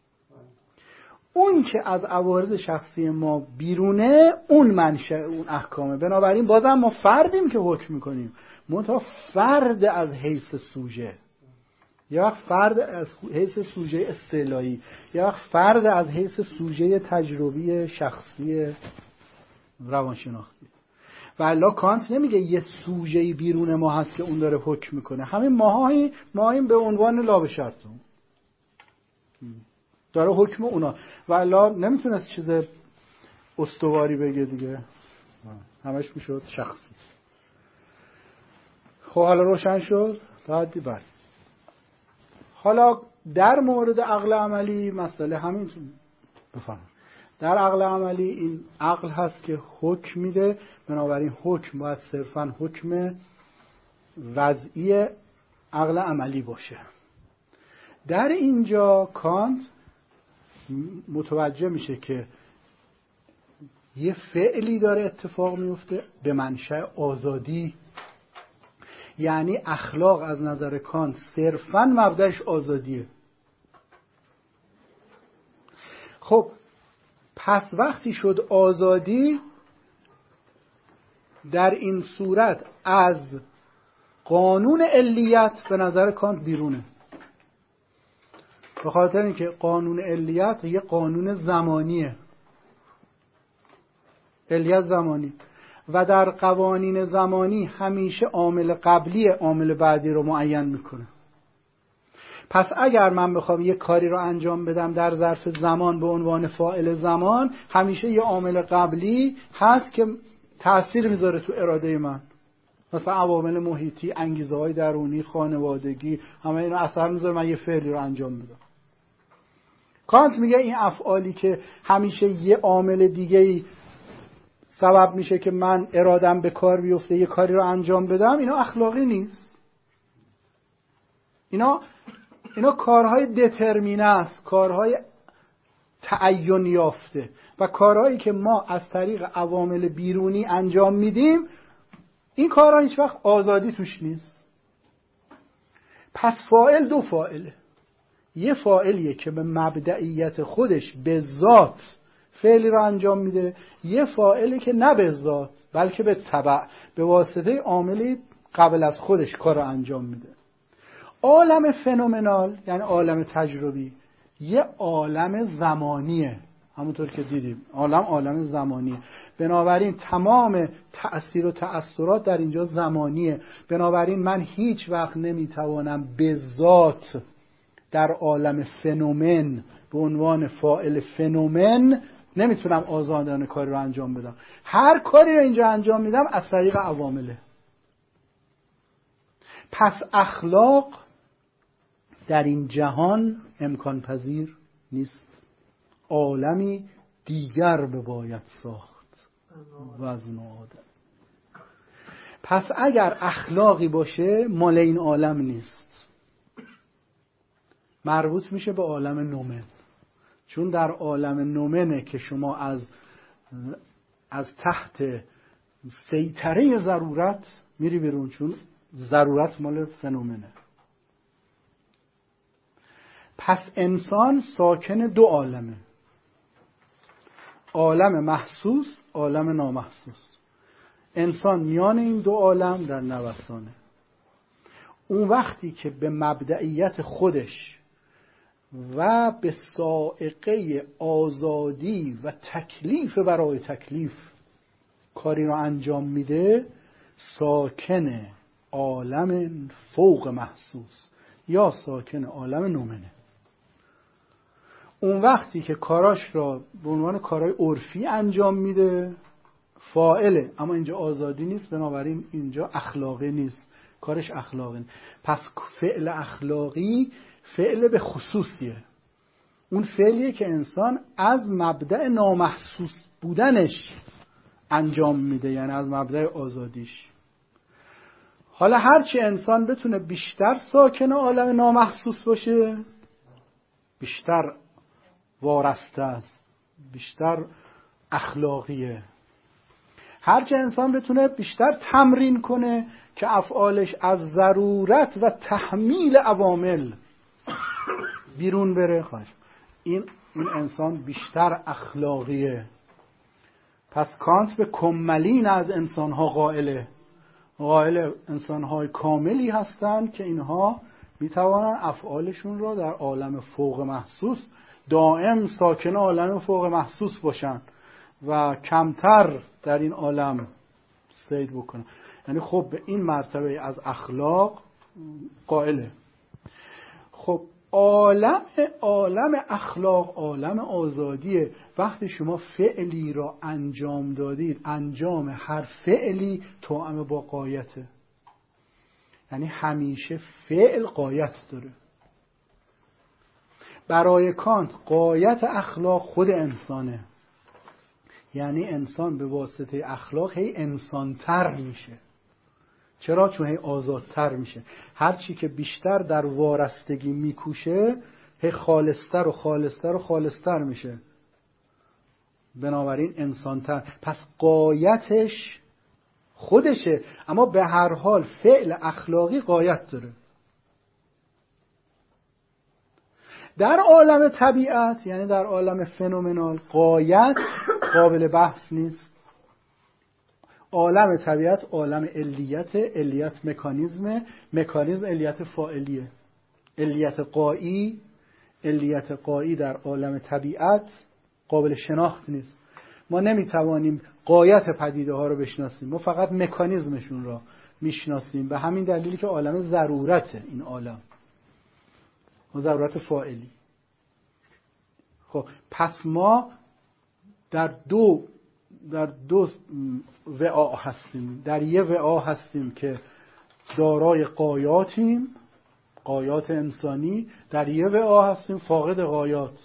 اون که از عوارض شخصی ما بیرونه اون منشأ اون احکامه. بنابراین بازم ما فردیم که حکم میکنیم، منتها فرد از حیث سوژه، یا وقت فرد از حیث سوژه اصطلاحی، یا وقت فرد از حیث سوژه تجربی شخصی روانشناختی. و الا کانت نمیگه یه سوژه بیرون ما هست که اون داره حکم میکنه. همین ماهایی ماهاییم به عنوان لا به شرط داره حکم اونا. و الا نمیتونست چیز استواری بگه دیگه، همش میشد شخصی. خب حالا روشن شد تا حدی. بعد حالا در مورد عقل عملی مسئله همین بفرمایید. در عقل عملی این عقل هست که حکم میده، بنابراین حکم باید صرفا حکم وضعی عقل عملی باشه. در اینجا کانت متوجه میشه که یه فعلی داره اتفاق میفته به منشأ آزادی، یعنی اخلاق از نظر کانت صرفاً مبدأش آزادیه. خب پس وقتی شد آزادی، در این صورت از قانون علیت به نظر کانت بیرونه، به خاطر اینکه قانون علیت یه قانون زمانیه. علیت زمانی. و در قوانین زمانی همیشه عامل قبلی عامل بعدی رو معین میکنه. پس اگر من بخوام یه کاری رو انجام بدم در ظرف زمان به عنوان فاعل زمان، همیشه یه عامل قبلی هست که تأثیر میذاره تو اراده من. مثلا عوامل محیطی، انگیزه های درونی، خانوادگی، همه اینا اثر میذاره من یه فعلی رو انجام بدم. کانت میگه این افعالی که همیشه یه عامل دیگه‌ای سبب میشه که من ارادم به کار بیفته، یه کاری رو انجام بدم، اینا اخلاقی نیست. اینا اینا کارهای دترمینه است، کارهای تعین یافته و کارهایی که ما از طریق عوامل بیرونی انجام میدیم، این کارها هیچ وقت آزادی توش نیست. پس فاعل دو فاعله. یه فاعلیه که به مبدئیت خودش به ذات فعلی رو انجام میده، یه فاعلی که نه به ذات بلکه به تبع، به واسطه عاملی قبل از خودش کار رو انجام میده. عالم فنومنال یعنی عالم تجربی یه عالم زمانیه، همونطور که دیدیم عالم عالم زمانیه. بنابراین تمام تأثیر و تأثیرات در اینجا زمانیه. بنابراین من هیچ وقت نمیتوانم به ذات در عالم فنومن به عنوان فاعل فنومن نمیتونم آزادانه کاری رو انجام بدم. هر کاری رو اینجا انجام میدم از طریق عوامله. پس اخلاق در این جهان امکان پذیر نیست. عالمی دیگر بباید ساخت وزن آدم. پس اگر اخلاقی باشه مال این عالم نیست، مربوط میشه به عالم نومن. چون در عالم نومنه که شما از از تحت سیطره ضرورت میری بیرون، چون ضرورت مال فنومنه. پس انسان ساکن دو عالمه، عالم محسوس، عالم نامحسوس. انسان میان این دو عالم در نوسانه. اون وقتی که به مبدئیت خودش و به سائقه آزادی و تکلیف برای تکلیف کاری رو انجام میده، ساکن عالم فوق محسوس یا ساکن عالم نومنه. اون وقتی که کاراش را به عنوان کارهای عرفی انجام میده فاعله، اما اینجا آزادی نیست، بنابراین اینجا اخلاقی نیست، کارش اخلاقی نیست. پس فعل اخلاقی فعل به خصوصیه. اون فعلیه که انسان از مبدأ نامحسوس بودنش انجام میده، یعنی از مبدأ آزادیش. حالا هرچی انسان بتونه بیشتر ساکن عالم نامحسوس باشه، بیشتر وارسته است، بیشتر اخلاقیه. هرچی انسان بتونه بیشتر تمرین کنه که افعالش از ضرورت و تحمیل عوامل بیرون بره، خواهش این این انسان بیشتر اخلاقیه. پس کانت به کمالین از انسانها قائله. قائل انسانهای کاملی هستند که اینها میتوانند افعالشون را در عالم فوق محسوس دائم ساکن عالم فوق محسوس باشن و کمتر در این عالم سید بکنن. یعنی خب به این مرتبه از اخلاق قائله. خب عالم عالم اخلاق عالم آزادیه. وقتی شما فعلی را انجام دادید، انجام هر فعلی توأم با غایته. یعنی همیشه فعل غایت داره. برای کانت غایت اخلاق خود انسانه. یعنی انسان به واسطه اخلاق هی انسان‌تر میشه. چرا؟ چون هی آزادتر میشه. هرچی که بیشتر در وارستگی میکوشه هی خالصتر و خالصتر و خالصتر میشه. بنابراین انسان‌تر. پس غایتش خودشه، اما به هر حال فعل اخلاقی غایت داره. در عالم طبیعت یعنی در عالم فنومنال غایت قابل بحث نیست. عالم طبیعت عالم علیت، علیت مکانیزم، مکانیزم علیت فاعلیه. علیت قایی، علیت قایی در عالم طبیعت قابل شناخت نیست. ما نمیتوانیم غایت پدیده ها رو بشناسیم، ما فقط مکانیزمشون رو میشناسیم. به همین دلیلی که عالم ضرورته، این عالم و ضرورت فاعلی. خب پس ما در دو در دو وعا هستیم. در یه وعا هستیم که دارای غایاتیم، غایات انسانی. در یه وعا هستیم فاقد غایات.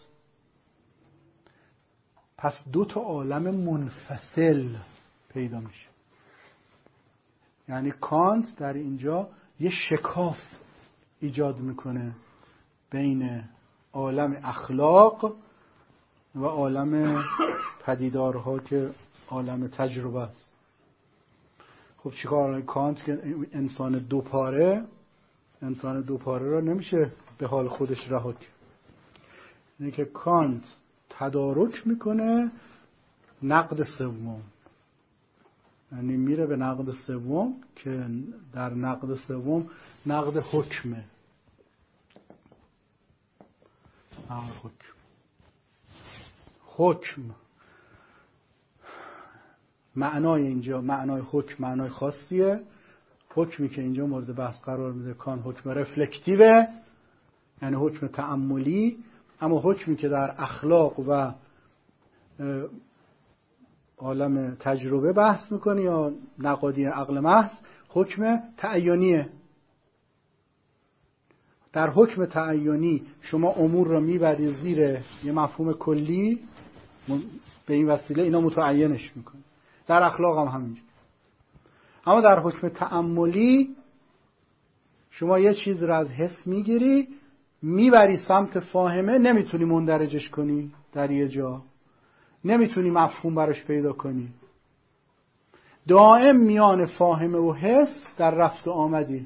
پس دو تا عالم منفصل پیدا میشه. یعنی کانت در اینجا یه شکاف ایجاد میکنه بین عالم اخلاق و عالم پدیدارها که عالم تجربه است. خب چیکار کانت که انسان دوپاره انسان دوپاره را نمیشه به حال خودش رها کرد. اینه که کانت تدارک میکنه نقد سوم، یعنی میره به نقد سوم که در نقد سوم نقد حکمه. نقد حکم حکم معنای اینجا معنای حکم معنای خاصیه. حکمی که اینجا مورد بحث قرار میده کان حکم رفلکتیوه، یعنی حکم تأملی. اما حکمی که در اخلاق و عالم تجربه بحث میکنه یا نقادی عقل محض، حکم تعیینیه. در حکم تعیینی شما امور را میبری زیر یه مفهوم کلی، به این وسیله اینا متعینش میکنه. در اخلاق هم همینجور. اما در حکم تأملی شما یه چیز را از حس میگیری، میبری سمت فاهمه، نمیتونی مندرجش کنی در یه جا، نمیتونی مفهوم براش پیدا کنی. دائم میان فاهمه و حس در رفت و آمدی.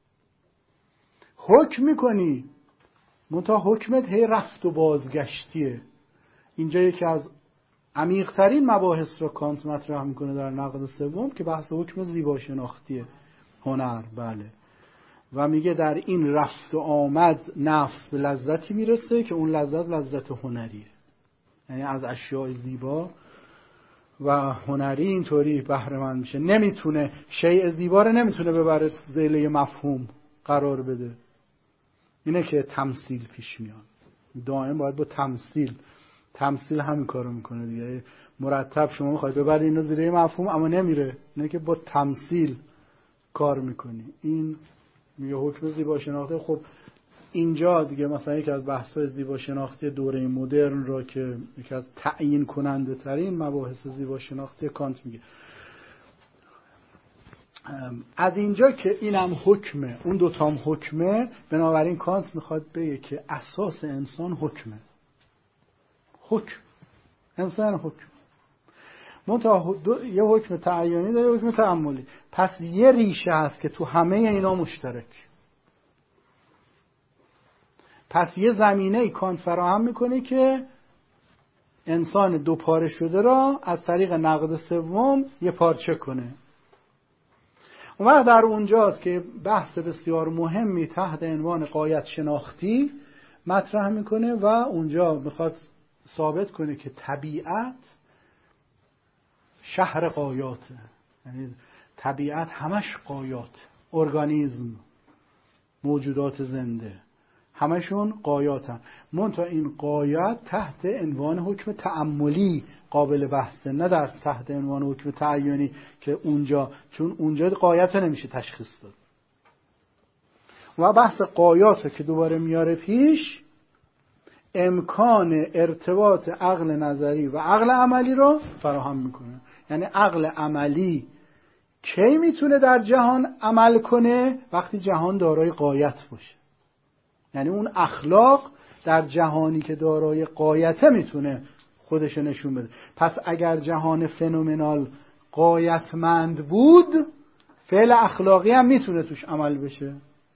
حکم میکنی منتها حکمت هی رفت و بازگشتیه. اینجا یکی از عمیق‌ترین مباحث رو کانت مطرح میکنه در نقد سوم که بحث حکم زیباشناختیه، هنر. بله. و میگه در این رفت و آمد نفس به لذتی میرسه که اون لذت لذت هنریه، یعنی از اشیاء زیبا و هنری اینطوری بهره مند میشه. نمیتونه شیء زیبا رو نمیتونه ببره ذیل مفهوم قرار بده. اینه که تمثیل پیش میاد. دائم باید با تمثیل تمثیل همین کارو میکنه دیگه. مرتب شما میخواید ببری اینو زیر مفهوم اما نمیره. اینه که با تمثیل کار میکنی. این میگه حکم زیبا شناختی. خب اینجا دیگه مثلا یکی از بحث‌های زیبا شناختی دوره مدرن را که یکی از تعیین کننده ترین مباحث زیبا شناختی کانت میگه. از اینجا که اینم حکمه اون دوتام حکمه، بنابراین کانت میخواد بگه که اساس انسان حکمه. حکم انسان حکم منتها یه حکم تعیینی داره، یه حکم تأملی. پس یه ریشه هست که تو همه اینا مشترک. پس یه زمینه ای کانت فراهم میکنه که انسان دو پاره شده را از طریق نقد سوم یه پارچه کنه. اون وقت در اونجاست که بحث بسیار مهمی تحت عنوان غایت شناختی مطرح میکنه و اونجا میخواد ثابت کنه که طبیعت شهر غایاته. یعنی طبیعت همش غایات، ارگانیسم، موجودات زنده همشون غایاتن. منتها این غایت تحت عنوان حکم تأملی قابل بحثه، نه در تحت عنوان حکم تعیینی که اونجا، چون اونجا غایت نمیشه تشخیص داد. و بحث غایات که دوباره میاره پیش، امکان ارتباط عقل نظری و عقل عملی رو فراهم میکنه. یعنی عقل عملی کی میتونه در جهان عمل کنه؟ وقتی جهان دارای غایت باشه. یعنی اون اخلاق در جهانی که دارای غایته میتونه خودش نشون بده. پس اگر جهان فنومنال غایتمند بود، فعل اخلاقی هم میتونه توش عمل بشه.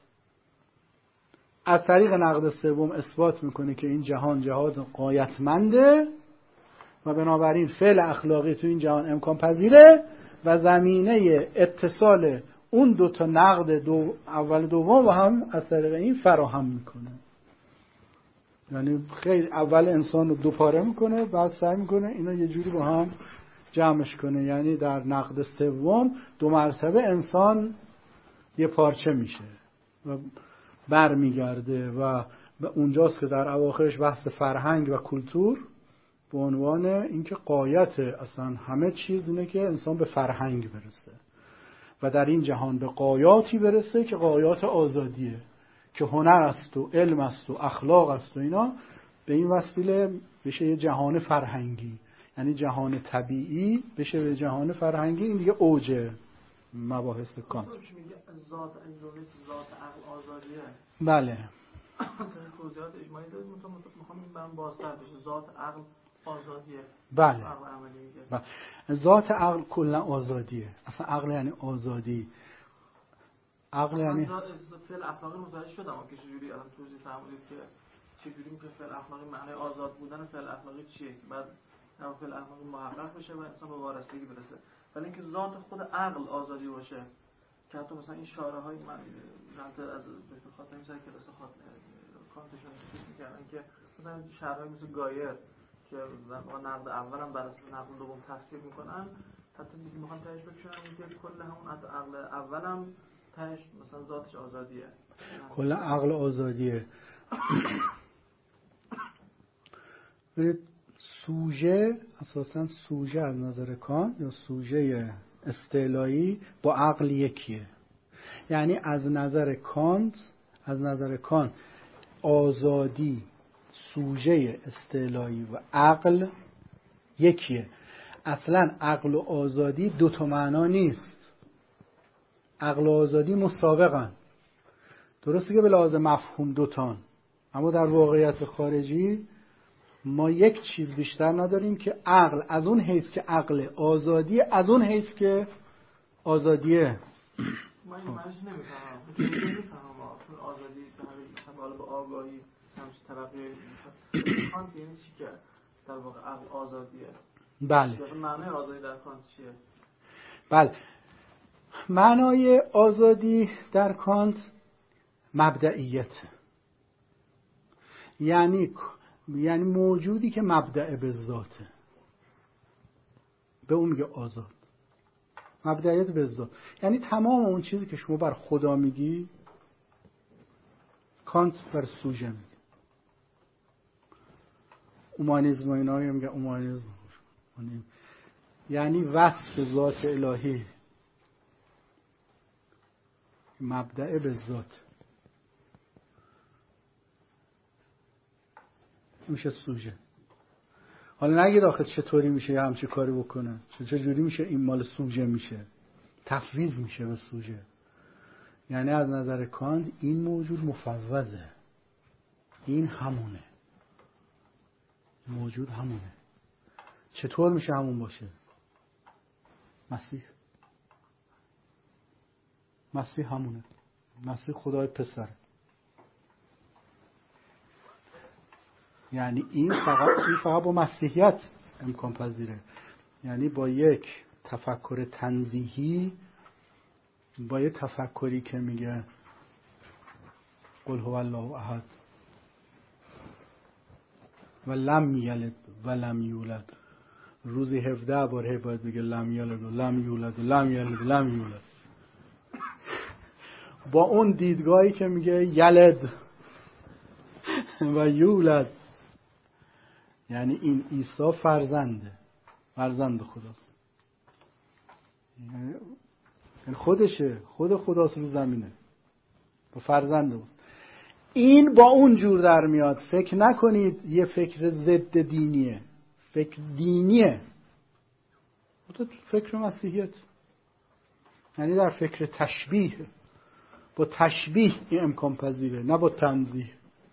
از طریق نقد سوم اثبات میکنه که این جهان جهان غایتمنده و بنابراین فعل اخلاقی تو این جهان امکان پذیره و زمینه اتصال اون دو تا نقد دو اول دوم و هم از طریق این فراهم میکنه. یعنی خیلی اول انسان رو دو پاره میکنه، بعد سعی میکنه اینا یه جوری با هم جمعش کنه. یعنی در نقد سوم دو مرتبه انسان یه پارچه میشه و برمیگرده و اونجاست که در اواخرش بحث فرهنگ و کلتور به عنوان اینکه غایت اصلا همه چیز اینه که انسان به فرهنگ برسه و در این جهان به غایاتی برسه که غایات آزادیه، که هنر است و علم است و اخلاق است و اینا. به این وسیله بشه یه جهان فرهنگی، یعنی جهان طبیعی بشه به جهان فرهنگی. این دیگه اوج مباحث کانت. ذات انزولیت ذات عقل آزادیه. بله. توضیحات اجمالی دارید، میخوام این برام بازتر بشه. ذات عقل آزادیه. بله. عقل عملی میگه. بله. ذات عقل کلا آزادیه. اصلا عقل یعنی آزادی. عقل یعنی فعل اخلاقی متوجه شدم که چجوری الان توضیح فرمودید که چجوری میشه فعل اخلاقی، معنی آزاد بودن فعل اخلاقی چیه که بعد هم فعل اخلاقی محقق بشه و انسان به وارستگی برسه. ولی اینکه ذات خود عقل آزادی باشه که حتی مثلا این شاره های من نظر از به خاطر این سر کلاس خاطر کانتشون میگن که مثلا شهرهای مثل گایر که با نقد اولم بر اساس نقد دوم تفسیر میکنن، حتی دیگه میخوان تهش بکنن که کل همون عقل اولم تهش مثلا ذاتش آزادیه، کل عقل آزادیه. برید سوژه، اساساً سوژه از نظر کانت یا سوژه استعلایی با عقل یکیه. یعنی از نظر کانت از نظر کانت آزادی، سوژه استعلایی و عقل یکیه. اصلاً عقل و آزادی دو تا معنا نیست. عقل و آزادی مساوقن. درسته که به لحاظ مفهوم دوتان، اما در واقعیت خارجی ما یک چیز بیشتر نداریم که عقل از اون حیث که عقل آزادی، از اون حیث که آزادیه. من این معنیش نمیفهمم. نمیفهمم آزادی به حال به آگاهی همش طبقه کانت یعنی چی که در واقع عقل آزادیه؟ بله. معنی آزادی در کانت چیه؟ بله. معنای آزادی در کانت مبدئیت، یعنی یعنی موجودی که مبدأ به ذاته، به اون میگه آزاد. مبدئیت به ذات یعنی تمام اون چیزی که شما بر خدا میگی کانت بر سوژه میگه. اومانیسم و اینا میگه اومانیسم، یعنی وصف ذات الهی مبدأ به ذات میشه سوژه. حالا نگید آخه چطوری میشه یه همچی کاری بکنه، چجوری میشه این مال سوژه میشه، تفویض میشه به سوژه. یعنی از نظر کانت این موجود مفوضه، این همونه، موجود همونه. چطور میشه همون باشه؟ مسیح مسیح همونه. مسیح خدای پسر. یعنی این فقط این فقط با مسیحیت امکان پذیره. یعنی با یک تفکر تنزیهی، با یک تفکری که میگه قل هو الله احد و لم یلد و لم یولد، روزی هفده بار باید بگه لم یلد و لم یولد و لم یلد و لم یولد، با اون دیدگاهی که میگه یلد و یولد، یعنی این عیسی فرزنده، فرزند خداست، یعنی خودشه، خود خداست رو زمینه، با فرزنده است. این با اون جور در میاد. فکر نکنید یه فکر ضد دینیه، فکر دینیه، فکر مسیحیت، یعنی در فکر تشبیه، با تشبیه این امکان پذیره، نه با تنزیه.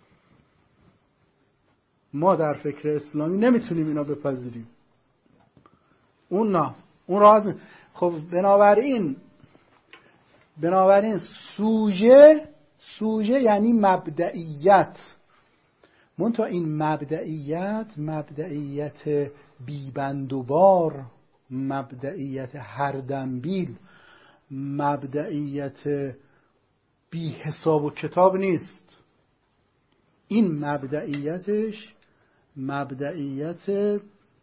ما در فکر اسلامی نمیتونیم اینا بپذیریم، اون نه، اون راحت. خب بنابراین بنابراین سوژه سوژه یعنی مبدئیت. منتها این مبدئیت مبدئیت بیبندوبار، مبدئیت هر دنبیل، مبدئیت بی حساب و کتاب نیست. این مبدئیتش مبدئیت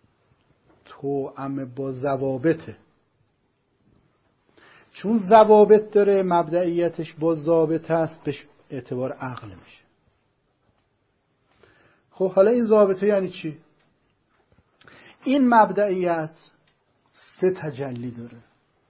توأم با ضوابطه. چون ضوابط داره مبدئیتش با ضابط هست، بهش اعتبار عقل میشه. خب حالا این ضابطه یعنی چی؟ این مبدئیت سه تجلی داره.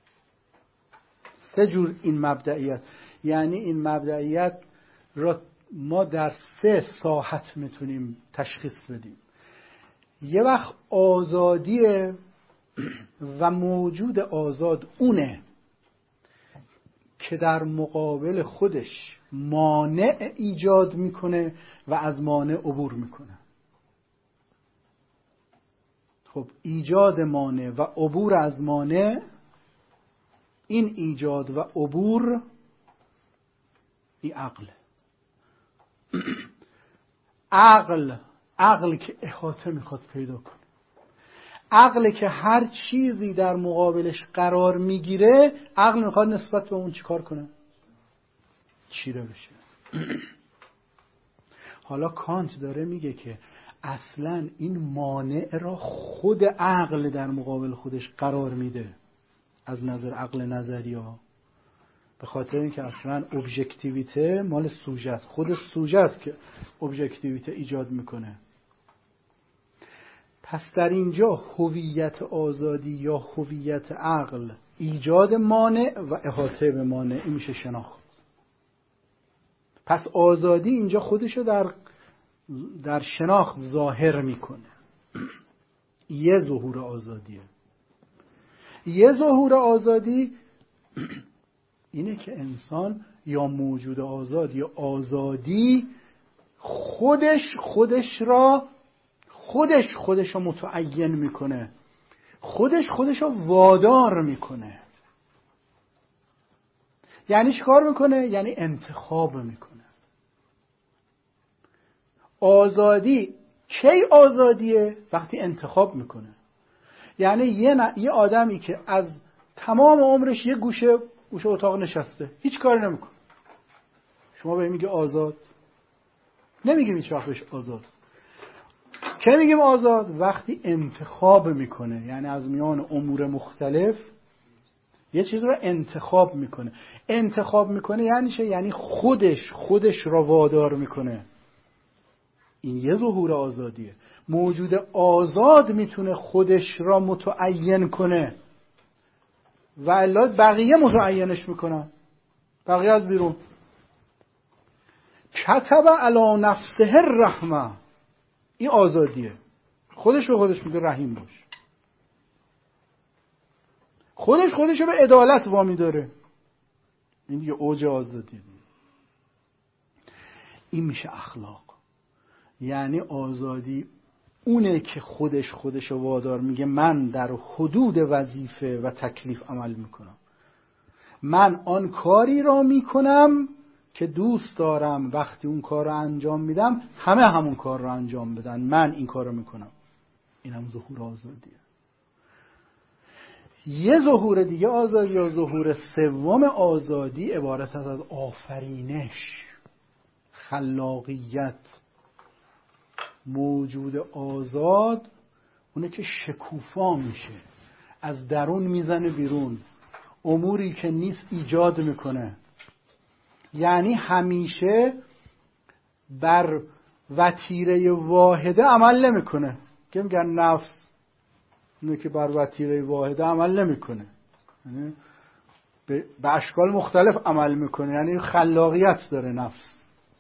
سه جور این مبدئیت، یعنی این مبدئیت را ما در سه ساحت میتونیم تشخیص بدیم. یه وقت آزادیه و موجود آزاد اونه که در مقابل خودش مانع ایجاد میکنه و از مانع عبور میکنه. خب ایجاد مانع و عبور از مانع، این ایجاد و عبور این عقله. عقل عقل که احاطه میخواد پیدا کنه، عقل که هر چیزی در مقابلش قرار میگیره، عقل میخواد نسبت به اون چیکار کنه؟ چیره بشه. حالا کانت داره میگه که اصلا این مانع را خود عقل در مقابل خودش قرار میده از نظر عقل نظری ها، به خاطر اینکه اصلا ابژکتیویته مال سوژه است، خود سوژه است که ابژکتیویته ایجاد میکنه. پس در اینجا هویت آزادی یا هویت عقل ایجاد مانع و احاطه به مانع، این میشه شناخت. پس آزادی اینجا خودشو در در شناخت ظاهر میکنه. یه ظهور آزادیه. یه ظهور آزادی اینه که انسان یا موجود آزاد یا آزادی خودش خودش را خودش خودش را متعین میکنه، خودش خودش را وادار میکنه. یعنی چی کار میکنه؟ یعنی انتخاب میکنه. آزادی کی آزادیه؟ وقتی انتخاب میکنه. یعنی یه, ن... یه آدمی که از تمام عمرش یه گوشه گوشه اتاق نشسته، هیچ کاری نمیکنه، شما به این میگه آزاد؟ نمیگیم هیچ وقت بهش آزاد. کی میگیم آزاد؟ وقتی انتخاب میکنه، یعنی از میان امور مختلف یه چیز رو انتخاب میکنه. انتخاب میکنه یعنی چه؟ یعنی خودش خودش را وادار میکنه. این یه ظهور آزادیه. موجود آزاد میتونه خودش را متعین کنه و الا بقیه متعینش میکنن، بقیه از بیرون. کتب علی نفسه الرحمه، این آزادیه. خودش به خودش میگه رحیم باش، خودش خودش به عدالت وامی داره. این دیگه اوج آزادیه. این میشه اخلاق. یعنی آزادی اونه که خودش خودش وادار میگه من در حدود وظیفه و تکلیف عمل میکنم، من آن کاری را میکنم که دوست دارم وقتی اون کار رو انجام میدم همه همون کار رو انجام بدن، من این کار رو میکنم. اینم ظهور آزادیه. یه ظهور دیگه آزادی یا ظهور سوم آزادی عبارت است از آفرینش، خلاقیت. موجود آزاد اونه که شکوفا میشه، از درون میزنه بیرون، اموری که نیست ایجاد میکنه. یعنی همیشه بر وتیره واحده عمل نمیکنه. که میگن نفس اونه که بر وتیره واحده عمل نمیکنه، یعنی به اشکال مختلف عمل میکنه، یعنی خلاقیت داره نفس.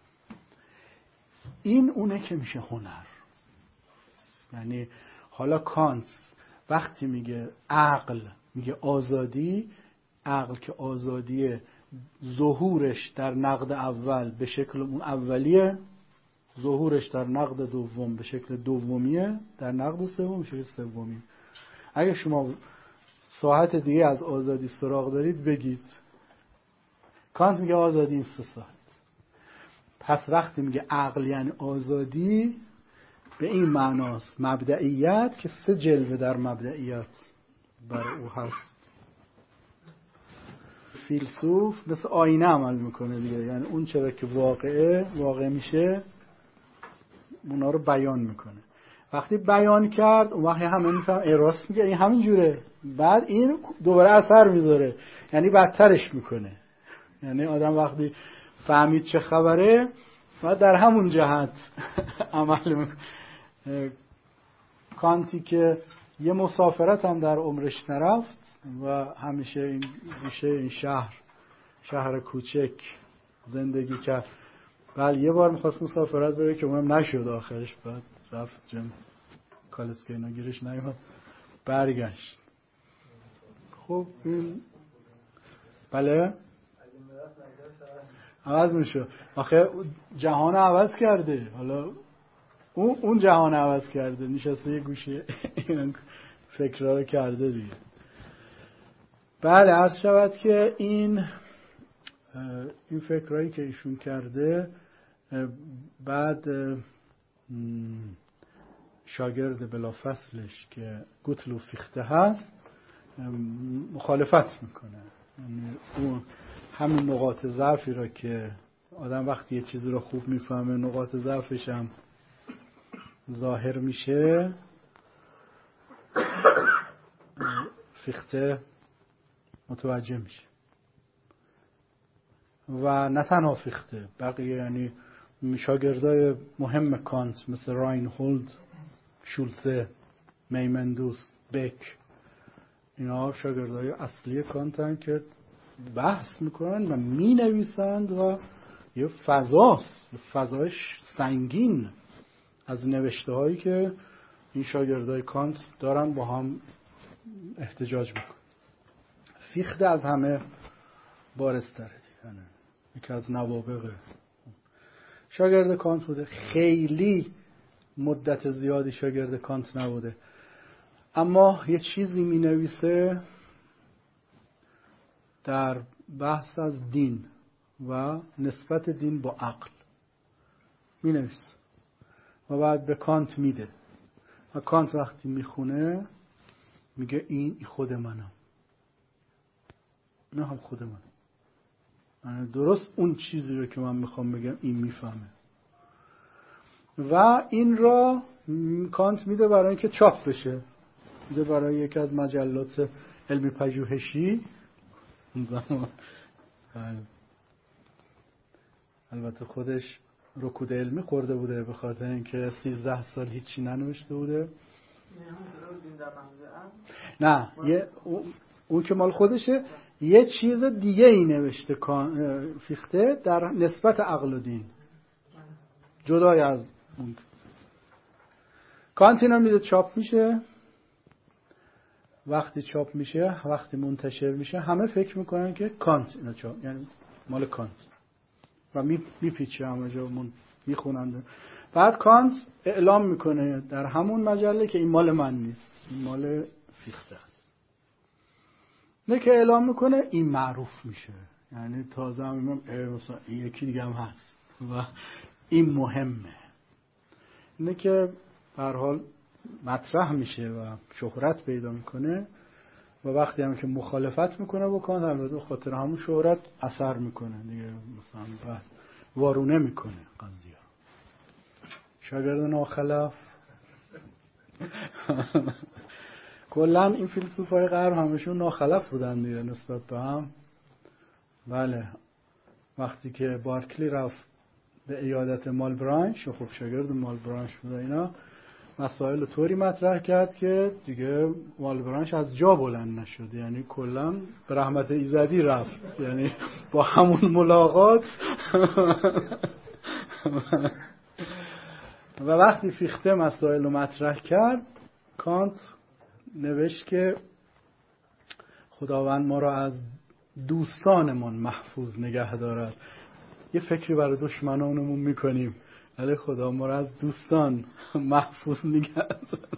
این اونه که میشه هنر. یعنی حالا کانت وقتی میگه عقل، میگه آزادی، عقل که آزادیه ظهورش در نقد اول به شکل اون اولیه، ظهورش در نقد دوم به شکل دومیه، در نقد سوم به شکل سومیه. اگه شما ساحت دیگه از آزادی سراغ دارید بگید. کانت میگه آزادی این سه ساحت. پس وقتی میگه عقل یعنی آزادی به این معناست مبدئیت که سه جلوه در مبدئیت برای او هست. فیلسوف مثل آینه عمل میکنه دیگه، یعنی اون چرا که واقعه واقع میشه اونا رو بیان میکنه. وقتی بیان کرد اون وقتی همه میفهم ای راست میگه این همین جوره، بعد این دوباره اثر میذاره، یعنی بدترش میکنه. یعنی آدم وقتی فهمید چه خبره بعد در همون جهت عمل میکنه. کانتی که یه مسافرت هم در عمرش نرفت و همیشه این گوشه این شهر شهر کوچک زندگی کرد، بله یه بار میخواست مسافرت بره که اونم نشد آخرش، بعد رفت جم کالسکه اینا گیرش نیومد برگشت. خب این بله عوض میشه آخه جهان عوض کرده، حالا اون اون جهان عوض کرده، نشسته یه گوشه این فکرها رو کرده دیگه. بله عرض شود که این این فکرهایی که ایشون کرده بعد شاگرد بلافصلش که گوتلو فیخته هست مخالفت میکنه. یعنی اون همین نقاط ضعفی را که آدم وقتی یه چیزی رو خوب میفهمه نقاط ضعفش هم ظاهر میشه، فیخته متوجه میشه. و نه تنها فیخته، بقیه یعنی شاگردای مهم کانت مثل راینهولد، شولزه، میمندوس، بک، اینا شاگردای اصلی کانتن که بحث میکنن و مینویسند و یه فضاست، یه فضایش سنگین از نوشته هایی که این شاگردای کانت دارن با هم احتجاج میکنن. فیخته از همه بارزتره دیگه، یکی از نوابغ شاگرد کانت بوده. خیلی مدت زیادی شاگرد کانت نبوده، اما یه چیزی می نویسه در بحث از دین و نسبت دین با عقل می نویسه و بعد به کانت میده و کانت وقتی میخونه میگه این خود منم، نه هم خود منم، یعنی درست اون چیزی رو که من میخوام بگم این میفهمه. و این را کانت میده برای اینکه چاپ بشه، میده برای یکی از مجلات علمی پژوهشی اون زمان. البته خودش رکود علمی خورده بوده به خاطر اینکه سیزده سال هیچی ننوشته بوده. نه یه اون که مال خودشه، یه چیز دیگه ای نوشته فیخته در نسبت عقل و دین جدای از اون. کانت اینا میده چاپ میشه، وقتی چاپ میشه وقتی منتشر میشه همه فکر میکنن که کانت اینا چاپ یعنی مال کانت و میپیچه همه جا میخونند. بعد کانت اعلام میکنه در همون مجله که این مال من نیست، این مال فیخته است. نه که اعلام میکنه این معروف میشه، یعنی تازه هم مثلا این یکی دیگه هم هست و این مهمه. نه که به هر حال مطرح میشه و شهرت پیدا میکنه و وقتی هم که مخالفت میکنه با کانت البته خاطر همون شهرت اثر میکنه دیگه، مثلا بس وارونه میکنه قضیه. شاگرد ناخلف کلا این فیلسوفای غرب همشون ناخلف بودن دیگه نسبت به هم. بله وقتی که بارکلی رفت به عیادت مالبرانش، خب شاگرد مالبرانش بود، اینا مسائل طوری مطرح کرد که دیگه مالبرانش از جا بلند نشد، یعنی کلا به رحمت ایزدی رفت، یعنی با همون ملاقات و وقتی فیخته مسائل رو مطرح کرد کانت نوشت که خداوند ما را از دوستانمان محفوظ نگه دارد. یه فکری برای دشمنانمون میکنیم ولی خدا ما را از دوستان محفوظ نگه دارد.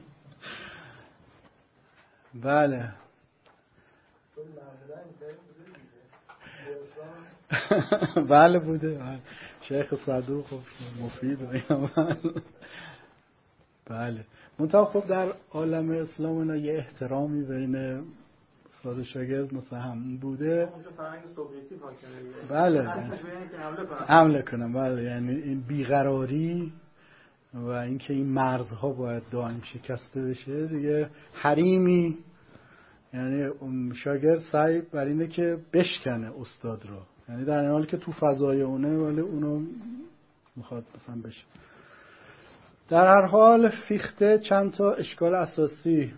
بله بله بوده شیخ صدوق خب مفید و بله. منتها خب در عالم اسلام اینا یه احترامی بین استاد و شاگرد مثل هم بوده. بله حمله کنم. بله یعنی این بیقراری و اینکه این مرزها باید دائم شکسته بشه دیگه. حریمی یعنی شاگرد سعی بر اینه که بشکنه استاد رو، یعنی در این حال که تو فضای اونه ولی اونو میخواد مثلا بشه. در هر حال فیخته چند تا اشکال اساسی،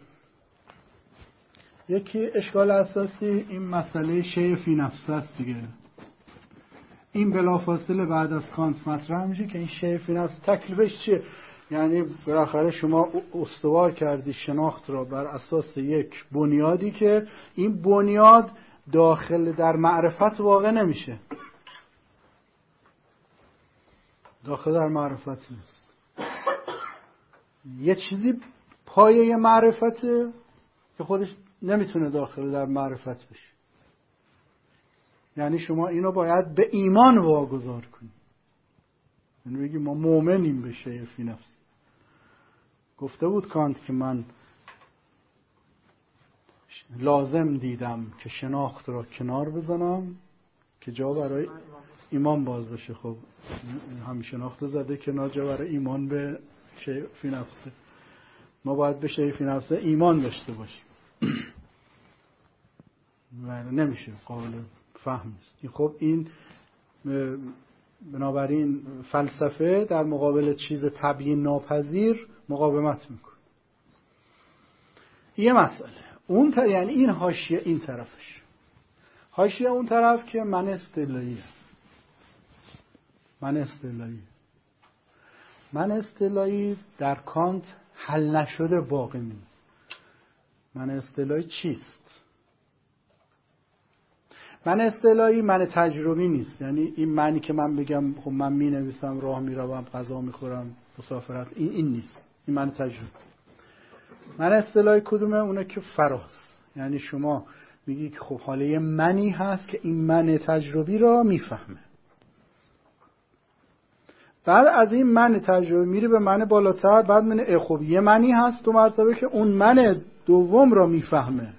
یکی اشکال اساسی این مسئله شیء فی نفسه است دیگه. این بلافاصله بعد از کانت مطرح میشه که این شیء فی نفسه تکلیفش چیه؟ یعنی بالاخره شما استوار کردی شناخت را بر اساس یک بنیادی که این بنیاد داخل در معرفت واقع نمیشه، داخل در معرفت نیست. یه چیزی پایه معرفته که خودش نمیتونه داخل در معرفت بشه. یعنی شما اینو باید به ایمان واگذار کنید. یعنی بگی ما مؤمنیم به شیء فی نفس. گفته بود کانت که من لازم دیدم که شناخت را کنار بزنم که جا برای ایمان باز بشه. خب هم شناخت زده کنار، جا برای ایمان به شیء فی نفسه. ما باید به شیء فی نفسه ایمان داشته باشیم و نمیشه قابل فهم است. خب این بنابراین فلسفه در مقابل چیز تبیین ناپذیر مقاومت میکنه. یه مسئله اون طرف، یعنی این حاشیه این طرفش، حاشیه اون طرف که من اصطلاحیه. من اصطلاحی من اصطلاحی در کانت حل نشده باقی میمونه. من اصطلاحی چیست؟ من اصطلاحی من تجربی نیست. یعنی این معنی که من بگم خب من می نویسم، راه می روم، غذا می خورم، مسافرت، این این نیست. این من تجربی. من اصطلاحی کدومه؟ اونه که فراست. یعنی شما میگی که خب حالا یه منی هست که این من تجربی را میفهمه. بعد از این من تجربی میری به من بالاتر، بعد میگه خب یه منی هست دو مرتبه که اون من دوم را میفهمه.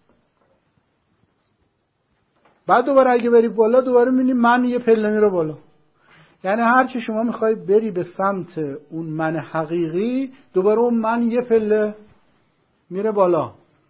بعد دوباره اگه بری بالا دوباره میبینی من یه پله میره بالا. یعنی هر چی شما میخوای بری به سمت اون من حقیقی، دوباره اون من یه پله میره بالا.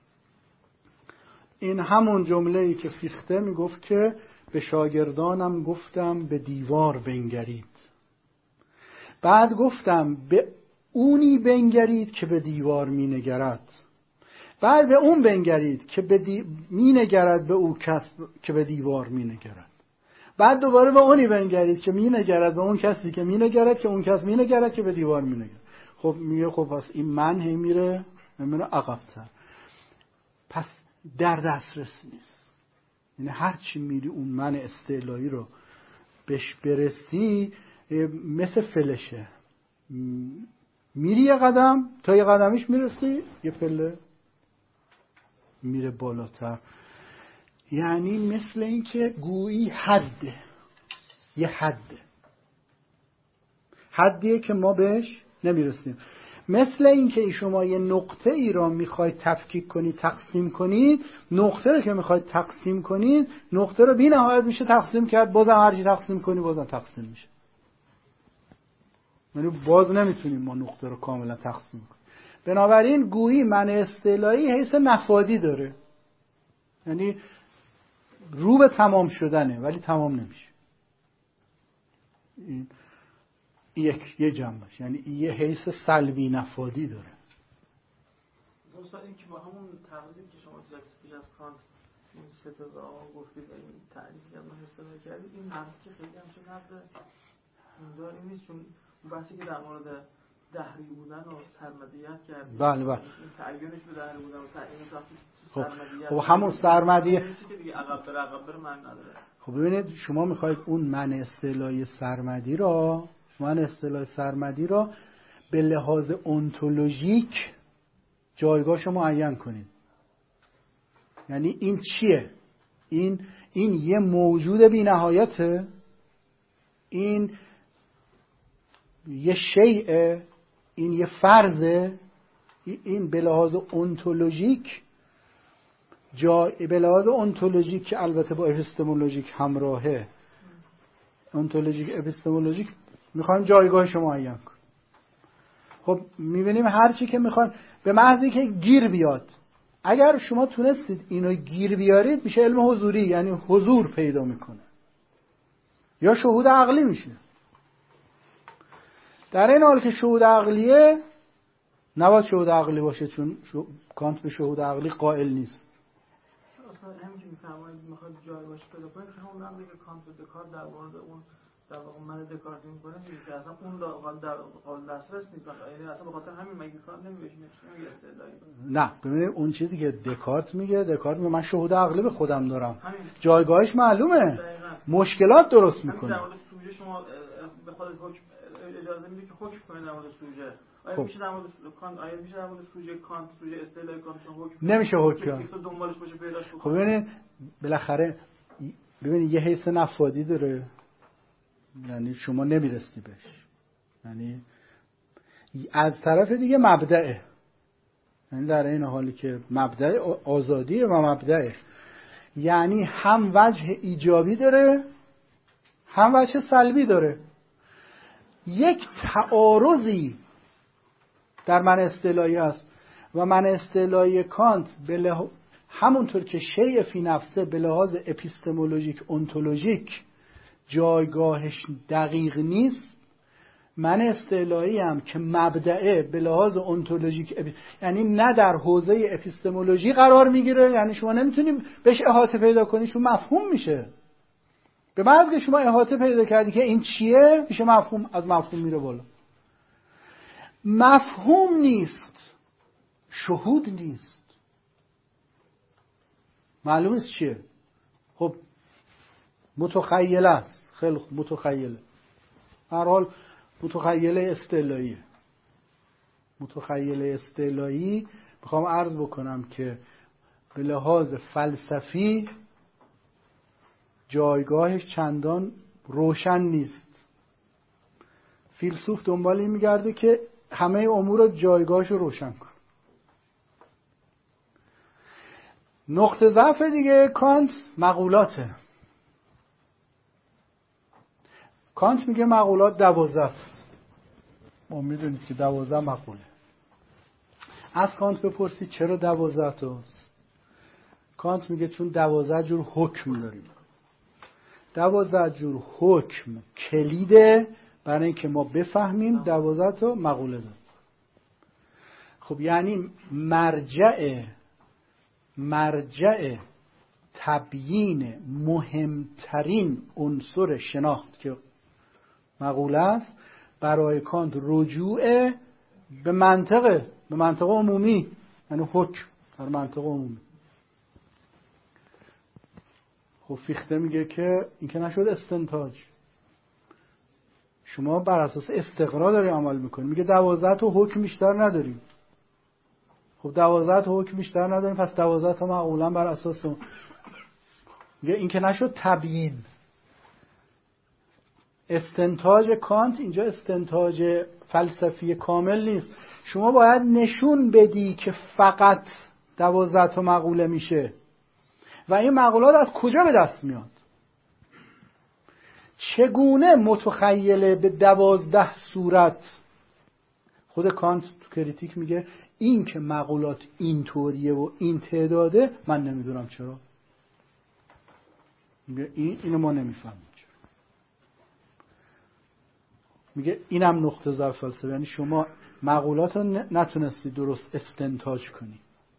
این همون جمله ای که فیخته میگفت که به شاگردانم گفتم به دیوار بنگرید. بعد گفتم به اونی بنگرید که به دیوار مینگرد. بعد به اون بنگرید که به دی... مینگرد به او کس که به دیوار مینگرد. بعد دوباره به اونی بنگرید که مینگرد به اون کسی که مینگرد که اون کس مینگرد که به دیوار مینگرد. خب میگه خب پس این من هی میره میره عقب‌تر، پس در دسترس نیست. یعنی هر چی میری اون من استعلایی رو بهش برسی مثل فلشه، میری یه قدم تا یه قدمیش میرسی یه پله میره بالاتر. یعنی مثل این که گویی حده، یه حده حدیه که ما بهش نمیرسیم. مثل این که شما یه نقطه ای را میخواید تفکیک کنید، تقسیم کنید، نقطه رو که میخواید تقسیم کنید، نقطه رو بی نهایت میشه تقسیم کرد، بازم هرچی تقسیم کنی بازم تقسیم میشه. یعنی باز نمیتونیم ما نقطه رو کاملا تقسیم کنیم. بنابراین گویی من اصطلاحی حیث نفادی داره، یعنی رو به تمام شدنه ولی تمام نمیشه. این یک یه جنبش، یعنی یه حیث سلبی نفادی داره. دوستان این که با همون تعریفی که شما تو پیش از کانت این سه تا راه گفتید و این تعریفی که ما استفاده کردید، این حرفی که خیلی هم شد نقد اونجا این نیست، چون بحثی که در مورد دهری بودن و سرمدیت کردید. بله بله. این تعیینش به دهری بودن و تعیینش وقتی سرمدیت. خب همون سرمدیت که دیگه عقب بر عقب بر من نداره. خب ببینید شما میخواید اون من اصطلاحی سرمدی را من اصطلاح سرمدی را به لحاظ انتولوژیک جایگاهش معین کنید. یعنی این چیه؟ این این یه موجود بی نهایته، این یه شیء، این یه فرضه. این به لحاظ انتولوژیک جای به لحاظ انتولوژیک که البته با اپیستمولوژیک همراهه، انتولوژیک اپیستمولوژیک میخوایم جایگاهش رو معین کنیم. خب میبینیم هر چی که میخوایم به محضی که گیر بیاد، اگر شما تونستید اینو گیر بیارید میشه علم حضوری، یعنی حضور پیدا میکنه یا شهود عقلی میشه. در این حال که شهود عقلیه نباید شهود عقلی باشه، چون شو... کانت به شهود عقلی قائل نیست. اصلا همین که میفرمایید میخواد جایگاهش پیدا کنید که همون هم دیگه کانت و دکارت در مورد اون در واقع من دکارت میکنه میگه که اصلا اون در قابل دسترس نیست، یعنی اصلا به خاطر همین مگه کانت نمیشه میگه استدلالی. نه ببینید اون چیزی که دکارت میگه، دکارت میگه من شهود عقلی به خودم دارم، جایگاهش معلومه، دقیقا. مشکلات درست میکنه. در مورد سوژه شما به خودت حکم اجازه میده که حکم کنید در مورد سوژه. آیا میشه در مورد کانت آیا میشه در مورد سوژه کانت سوژه اصطلاحی کانت حکم نمیشه حکم تو دنبالش باشه پیداش بکنی؟ خب ببینید بالاخره ببینید یه حیث نفاذی داره، یعنی شما نمیرسی بهش، یعنی از طرف دیگه مبدأه، یعنی در این حالی که مبدأ آزادیه و مبدأه، یعنی هم وجه ایجابی داره هم وجه سلبی داره. یک تعارضی در من اصطلاحی هست و من اصطلاحی کانت به لح... همونطور که شیء فی نفسه به لحاظ اپیستمولوژیک انتولوژیک جایگاهش دقیق نیست، من اصطلاحی هم که مبدأه به لحاظ انتولوژیک اپی... یعنی نه در حوزه اپیستمولوژی قرار میگیره، یعنی شما نمیتونی بهش احاطه پیدا کنی چون مفهوم میشه. به محض که شما احاطه پیدا کردی که این چیه میشه مفهوم، از مفهوم میره بالا. مفهوم نیست، شهود نیست، معلوم است چیه. خب متخیله است، خیلی خوب متخیله، هر حال متخیله اصطلاحیه. متخیله اصطلاحی میخوام عرض بکنم که به لحاظ فلسفی جایگاهش چندان روشن نیست. فیلسوف دنبال این میگرده که همه امور رو جایگاهش رو روشن کن. نقطه ضعف دیگه کانت مقولاته. کانت میگه مقولات دوازده، ما میدونید که دوازده مقوله. از کانت بپرسید چرا دوازده تاست؟ کانت میگه چون دوازده جور حکم داریم. دوازده جور حکم کلیده برای اینکه ما بفهمیم دوازده تا مقوله داریم. خب یعنی مرجع مرجع تبیین مهمترین عنصر شناخت که مقوله است برای کانت رجوع به منطقه به منطقه عمومی، یعنی حکم در منطقه عمومی. خب فیخته میگه که این که نشد استنتاج، شما بر اساس استقرا داری عمل میکنی. میگه دوازده تا حکم بیشتر نداریم. خب دوازده تا حکم بیشتر نداریم پس دوازده تا معقولا بر اساس اون. میگه این که نشد تبیین. استنتاج کانت اینجا استنتاج فلسفی کامل نیست. شما باید نشون بدی که فقط دوازده تا مقوله میشه و این مقولات از کجا به دست میاد. چگونه متخیله به دوازده صورت. خود کانت تو کریتیک میگه این که مقولات این طوریه و این تعداده من نمیدونم چرا. میگه این اینو ما نمیفهمیم چرا. میگه اینم نقطه ضعف فلسفه، یعنی شما مقولات رو نتونستی درست استنتاج کنی.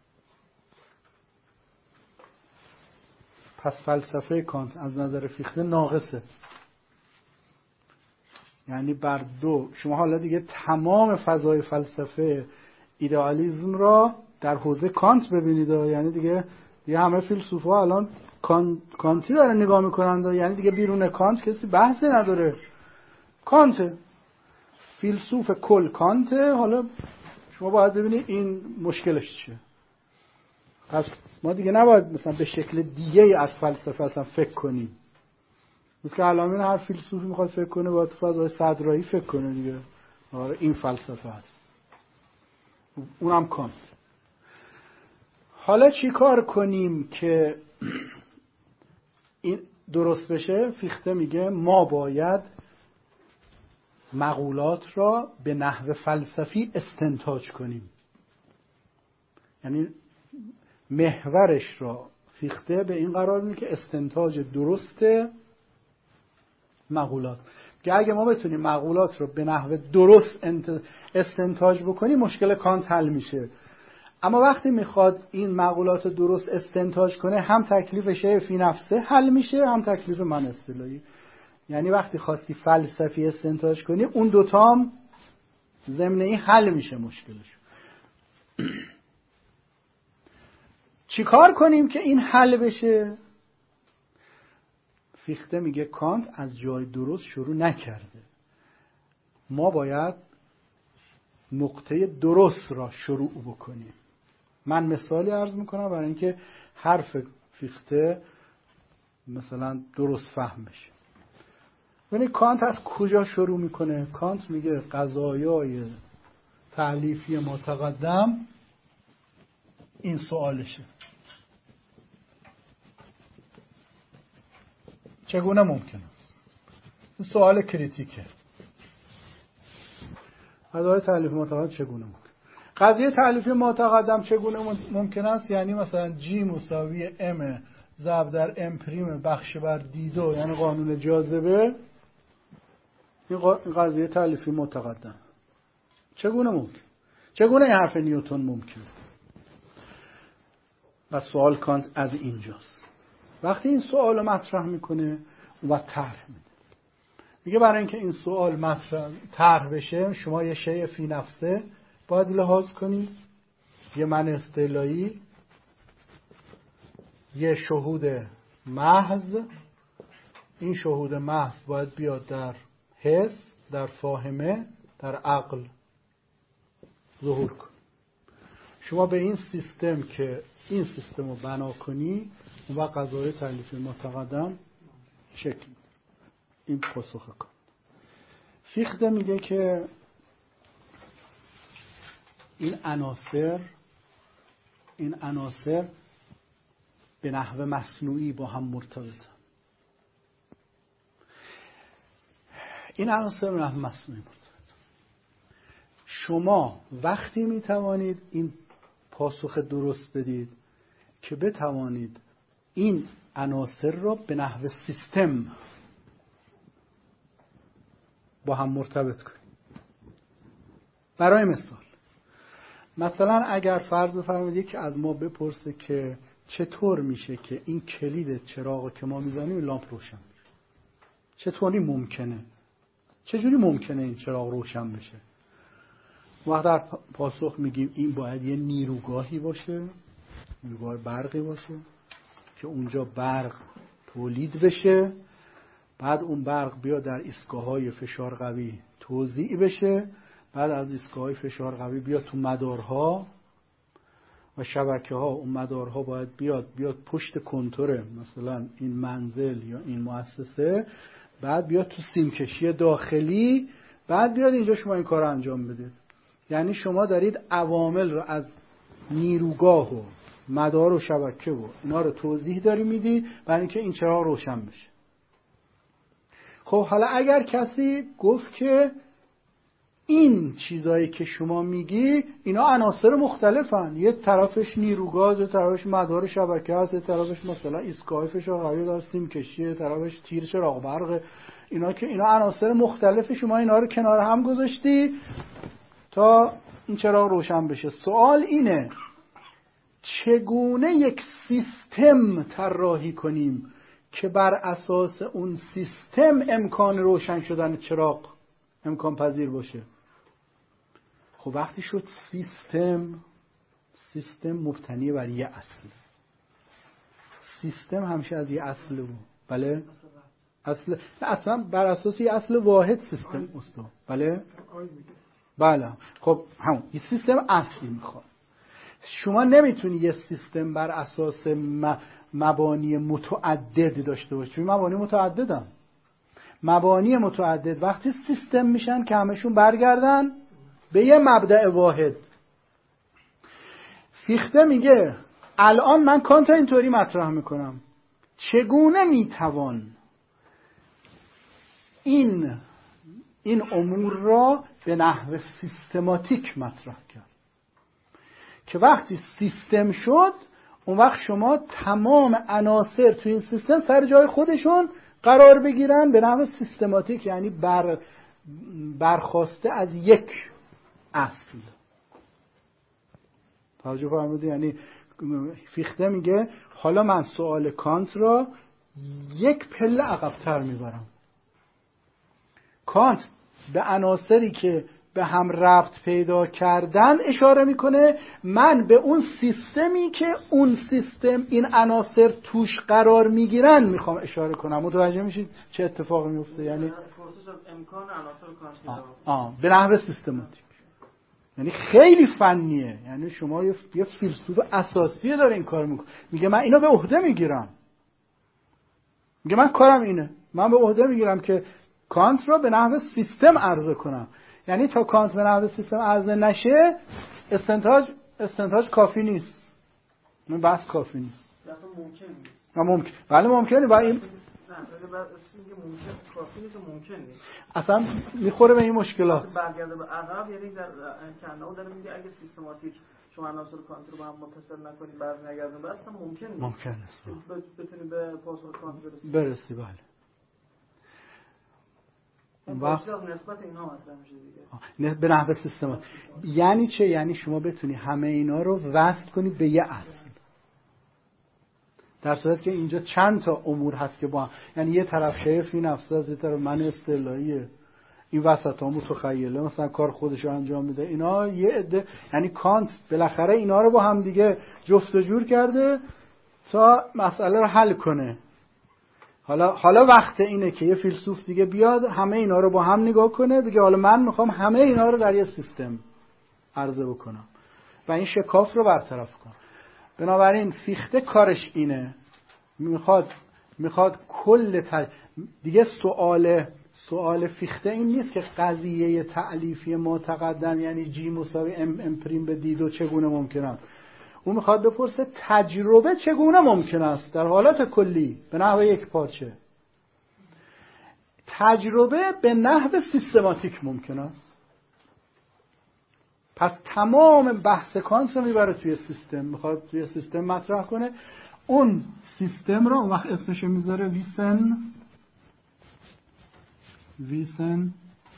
پس فلسفه کانت از نظر فیخته ناقصه. یعنی بر دو شما حالا دیگه تمام فضای فلسفه ایدئالیسم را در حوزه کانت ببینید، یعنی دیگه دیگه همه فیلسوفا الان کان... کانتی دارن نگاه میکنند، یعنی دیگه بیرون کانت کسی بحثی نداره. کانت فیلسوف کل کانت، حالا شما باید ببینید این مشکلش چیه. پس ما دیگه نباید مثلا به شکل دیگه از فلسفه اصلا فکر کنیم. مثل که علامین هر فیلسوفی میخواد فکر کنه باید فضای صدرایی فکر کنه دیگه. آره این فلسفه هست، اونم کانت. حالا چی کار کنیم که این درست بشه؟ فیخته میگه ما باید مقولات را به نحو فلسفی استنتاج کنیم. یعنی محورش را فیخته به این قرار میده که استنتاج درست مقولات، که اگه ما بتونیم مقولات رو به نحو درست استنتاج بکنیم مشکل کانت حل میشه. اما وقتی میخواد این مقولات رو درست استنتاج کنه هم تکلیف شیء فی نفسه حل میشه هم تکلیف من اصطلاحی. یعنی وقتی خواستی فلسفی استنتاج کنی اون دوتام ضمنی حل میشه مشکلش. چی کار کنیم که این حل بشه؟ فیخته میگه کانت از جای درست شروع نکرده، ما باید نقطه درست را شروع بکنیم. من مثالی عرض میکنم برای اینکه حرف فیخته مثلا درست فهم بشه. ببینید کانت از کجا شروع میکنه؟ کانت میگه قضایای تألیفی متقدم این سوالشه: چگونه ممکن است؟ این سوال کریتیکه. قضایای تألیفی متقدم چگونه ممکن؟ قضیه تألیفی متقدم چگونه ممکن است؟ یعنی مثلا جی مساوی ام ضرب در ام پریم بخش بر دی دو، یعنی قانون جاذبه. این قضیه تألیفی متقدم چگونه ممکن؟ چگونه این حرف نیوتن ممکن؟ و سوال کانت از اینجاست. وقتی این سوال رو مطرح میکنه و طرح میده، میگه برای اینکه این سوال مطرح طرح بشه شما یه شیء فی نفسه باید لحاظ کنی، یه من اصطلاحی، یه شهود محض. این شهود محض باید بیاد در حس، در فاهمه، در عقل ظهور کن. شما به این سیستم که این سیستم رو بنا کنی و قضایای تألیفی متقدم شکل میده. این پاسخ کن. فیخته میگه که این عناصر این عناصر به نحو مصنوعی با هم مرتبطن. این عناصر به نحو مصنوعی مرتبطن. شما وقتی میتوانید این پاسخ درست بدید که بتوانید این عناصر را به نحو سیستم با هم مرتبط کنید. برای مثال، مثلا اگر فرض بفرمایید یکی از ما بپرسه که چطور میشه که این کلید چراغ که ما میزنیم لامپ روشن میشه؟ چطوری ممکنه؟ چجوری ممکنه این چراغ روشن بشه؟ وقت در پاسخ میگیم این باید یه نیروگاهی باشه، نیروگاه برقی باشه که اونجا برق تولید بشه، بعد اون برق بیاد در ایستگاه‌های فشار قوی توزیع بشه، بعد از ایستگاه‌های فشار قوی بیاد تو مدارها و شبکه‌ها. اون مدارها باید بیاد بیاد پشت کنتور مثلا این منزل یا این مؤسسه، بعد بیاد تو سیمکشی داخلی، بعد بیاد اینجا شما این کار رو انجام بدید. یعنی شما دارید عوامل رو از نیروگاه و مدار و شبکه و اینا رو توضیح داری میدی برای اینکه این چراغ روشن بشه. خب حالا اگر کسی گفت که این چیزایی که شما میگی اینا عناصر مختلفن، یه طرفش نیروگاز، یه طرفش مدار شبکه هست، یه طرفش مثلا ایستگاه فشار قوی داره، سیم کشی، یه طرفش تیر چراغ برق، اینا که اینا عناصر مختلفه، شما اینا رو کنار هم گذاشتی تا این چراغ روشن بشه. سوال اینه چگونه یک سیستم طراحی کنیم که بر اساس اون سیستم امکان روشن شدن چراغ امکان پذیر باشه؟ خب وقتی شد سیستم، سیستم مبتنی بر یه اصل. سیستم همیشه از یه اصل بود. بله؟ اصل اصلا بر اساس یه اصل واحد سیستم استاد. بله؟ بله. خب همون یه سیستم اصلی میخواد. شما نمیتونی یه سیستم بر اساس مبانی متعدد داشته باشی. چون مبانی متعددن. مبانی متعدد وقتی سیستم میشن که همشون برگردن به یه مبدأ واحد. فیخته میگه الان من کانت اینطوری مطرح میکنم: چگونه میتوان این این امور را به نحو سیستماتیک مطرح کرد که وقتی سیستم شد اون وقت شما تمام عناصر تو این سیستم سر جای خودشون قرار بگیرن به نحو سیستماتیک، یعنی بر برخواسته از یک اصل. توجه فرمودید؟ یعنی فیخته میگه حالا من سوال کانت را یک پله عقب‌تر میبرم. کانت به عناصری که به هم ربط پیدا کردن اشاره میکنه، من به اون سیستمی که اون سیستم این عناصر توش قرار میگیرن میخوام اشاره کنم. متوجه میشید چه اتفاقی میفته؟ یعنی امکان عناصر کانتی آه به نحو سیستماتیک، یعنی خیلی فنیه. یعنی شما یه فیلسوف اساسی داره این کار میکنه، میگه من اینو به عهده میگیرم، میگه من کارم اینه، من به عهده میگیرم که کانت رو به نحو سیستم عرضه کنم. یعنی تا کانت به نحو سیستم عرضه نشه استنتاج استنتاج کافی نیست، من بحث کافی نیست. اصلا ممکن نیست. نه ممکن، بله ممکنه. با این نه ولی بعد اینکه ممکن کافی نیست و ممکن نیست. اصلا میخوره به این مشکلات. برگرده به عقب، یعنی در کنده داره میگه اگه سیستماتیک شما عناصر کانت رو با هم متصل نکنید بعد نگردون به اصلا ممکن نیست. ممکن نیست. بتونید به پاسخ کانت برسید. برسی بله. اون وقت نسبت اینا مطرح میشه دیگه. به نحو سیستم یعنی چه؟ یعنی شما بتونی همه اینا رو وصل کنی به یه اصل، در صورت که اینجا چند تا امور هست که با هم، یعنی یه طرف شیء فی نفسه از یه طرف من اصطلاحیه، این وسط ها متخیله مثلا کار خودش رو انجام میده. اینا یه عده، یعنی کانت بالاخره اینا رو با هم دیگه جفت و جور کرده تا مسئله رو حل کنه. حالا حالا وقت اینه که یه فیلسوف دیگه بیاد همه اینا رو با هم نگاه کنه، بگه حالا من میخوام همه اینا رو در یه سیستم عرضه بکنم و این شکاف رو برطرف کنم. بنابراین فیخته کارش اینه، میخواد میخواد کل تل... دیگه سوال سوال فیخته این نیست که قضیه تألیفی ما تقدم یعنی جی مساوی ام امپریم به دی دو چگونه ممکنه. اون میخواد بپرسه تجربه چگونه ممکن است در حالت کلی به نحو یک پارچه. تجربه به نحو سیستماتیک ممکن است. پس تمام بحث کانت رو میبره توی سیستم، میخواد توی سیستم مطرح کنه. اون سیستم رو اون وقت اسمش میذاره ویسن ویسن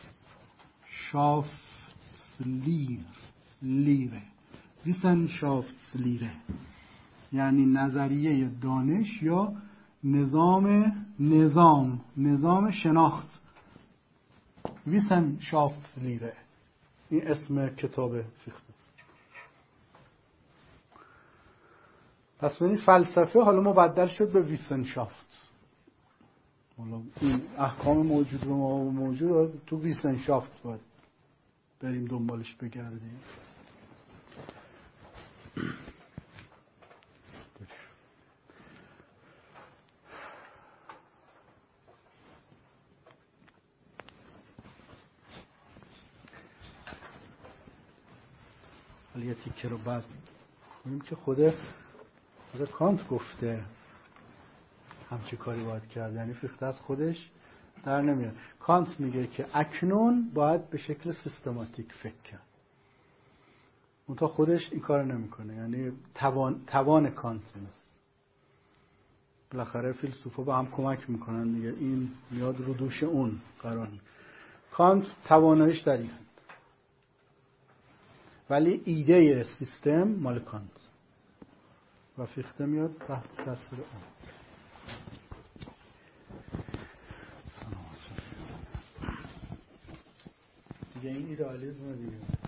شافتلیر لیره ویسنشافتسلیره، یعنی نظریه دانش یا نظام نظام نظام شناخت. ویسنشافتسلیره این اسم کتاب فیخته. پس ببینید فلسفه حالا مبدل شد به ویسنشافت. حالا این احکام موجود رو ما موجود تو ویسنشافت باید بریم دنبالش بگردیم. حالا یه تیکه رو بعد کنیم که خود خود کانت گفته همچی کاری باید کرد، یعنی فیخته از خودش در نمیاد. کانت میگه که اکنون باید به شکل سیستماتیک فکر کرد، اون تا خودش این کار نمیکنه، یعنی توان توان کانت نیست. بالاخره فیلسوفا با هم کمک میکنن دیگه، این میاد رو دوش اون قرار میگیره. کانت تواناییش در این، ولی ایده سیستم مال کانت و فیخته میاد تحت تاثیر اون. دیگه این ایدئالیسم دیگه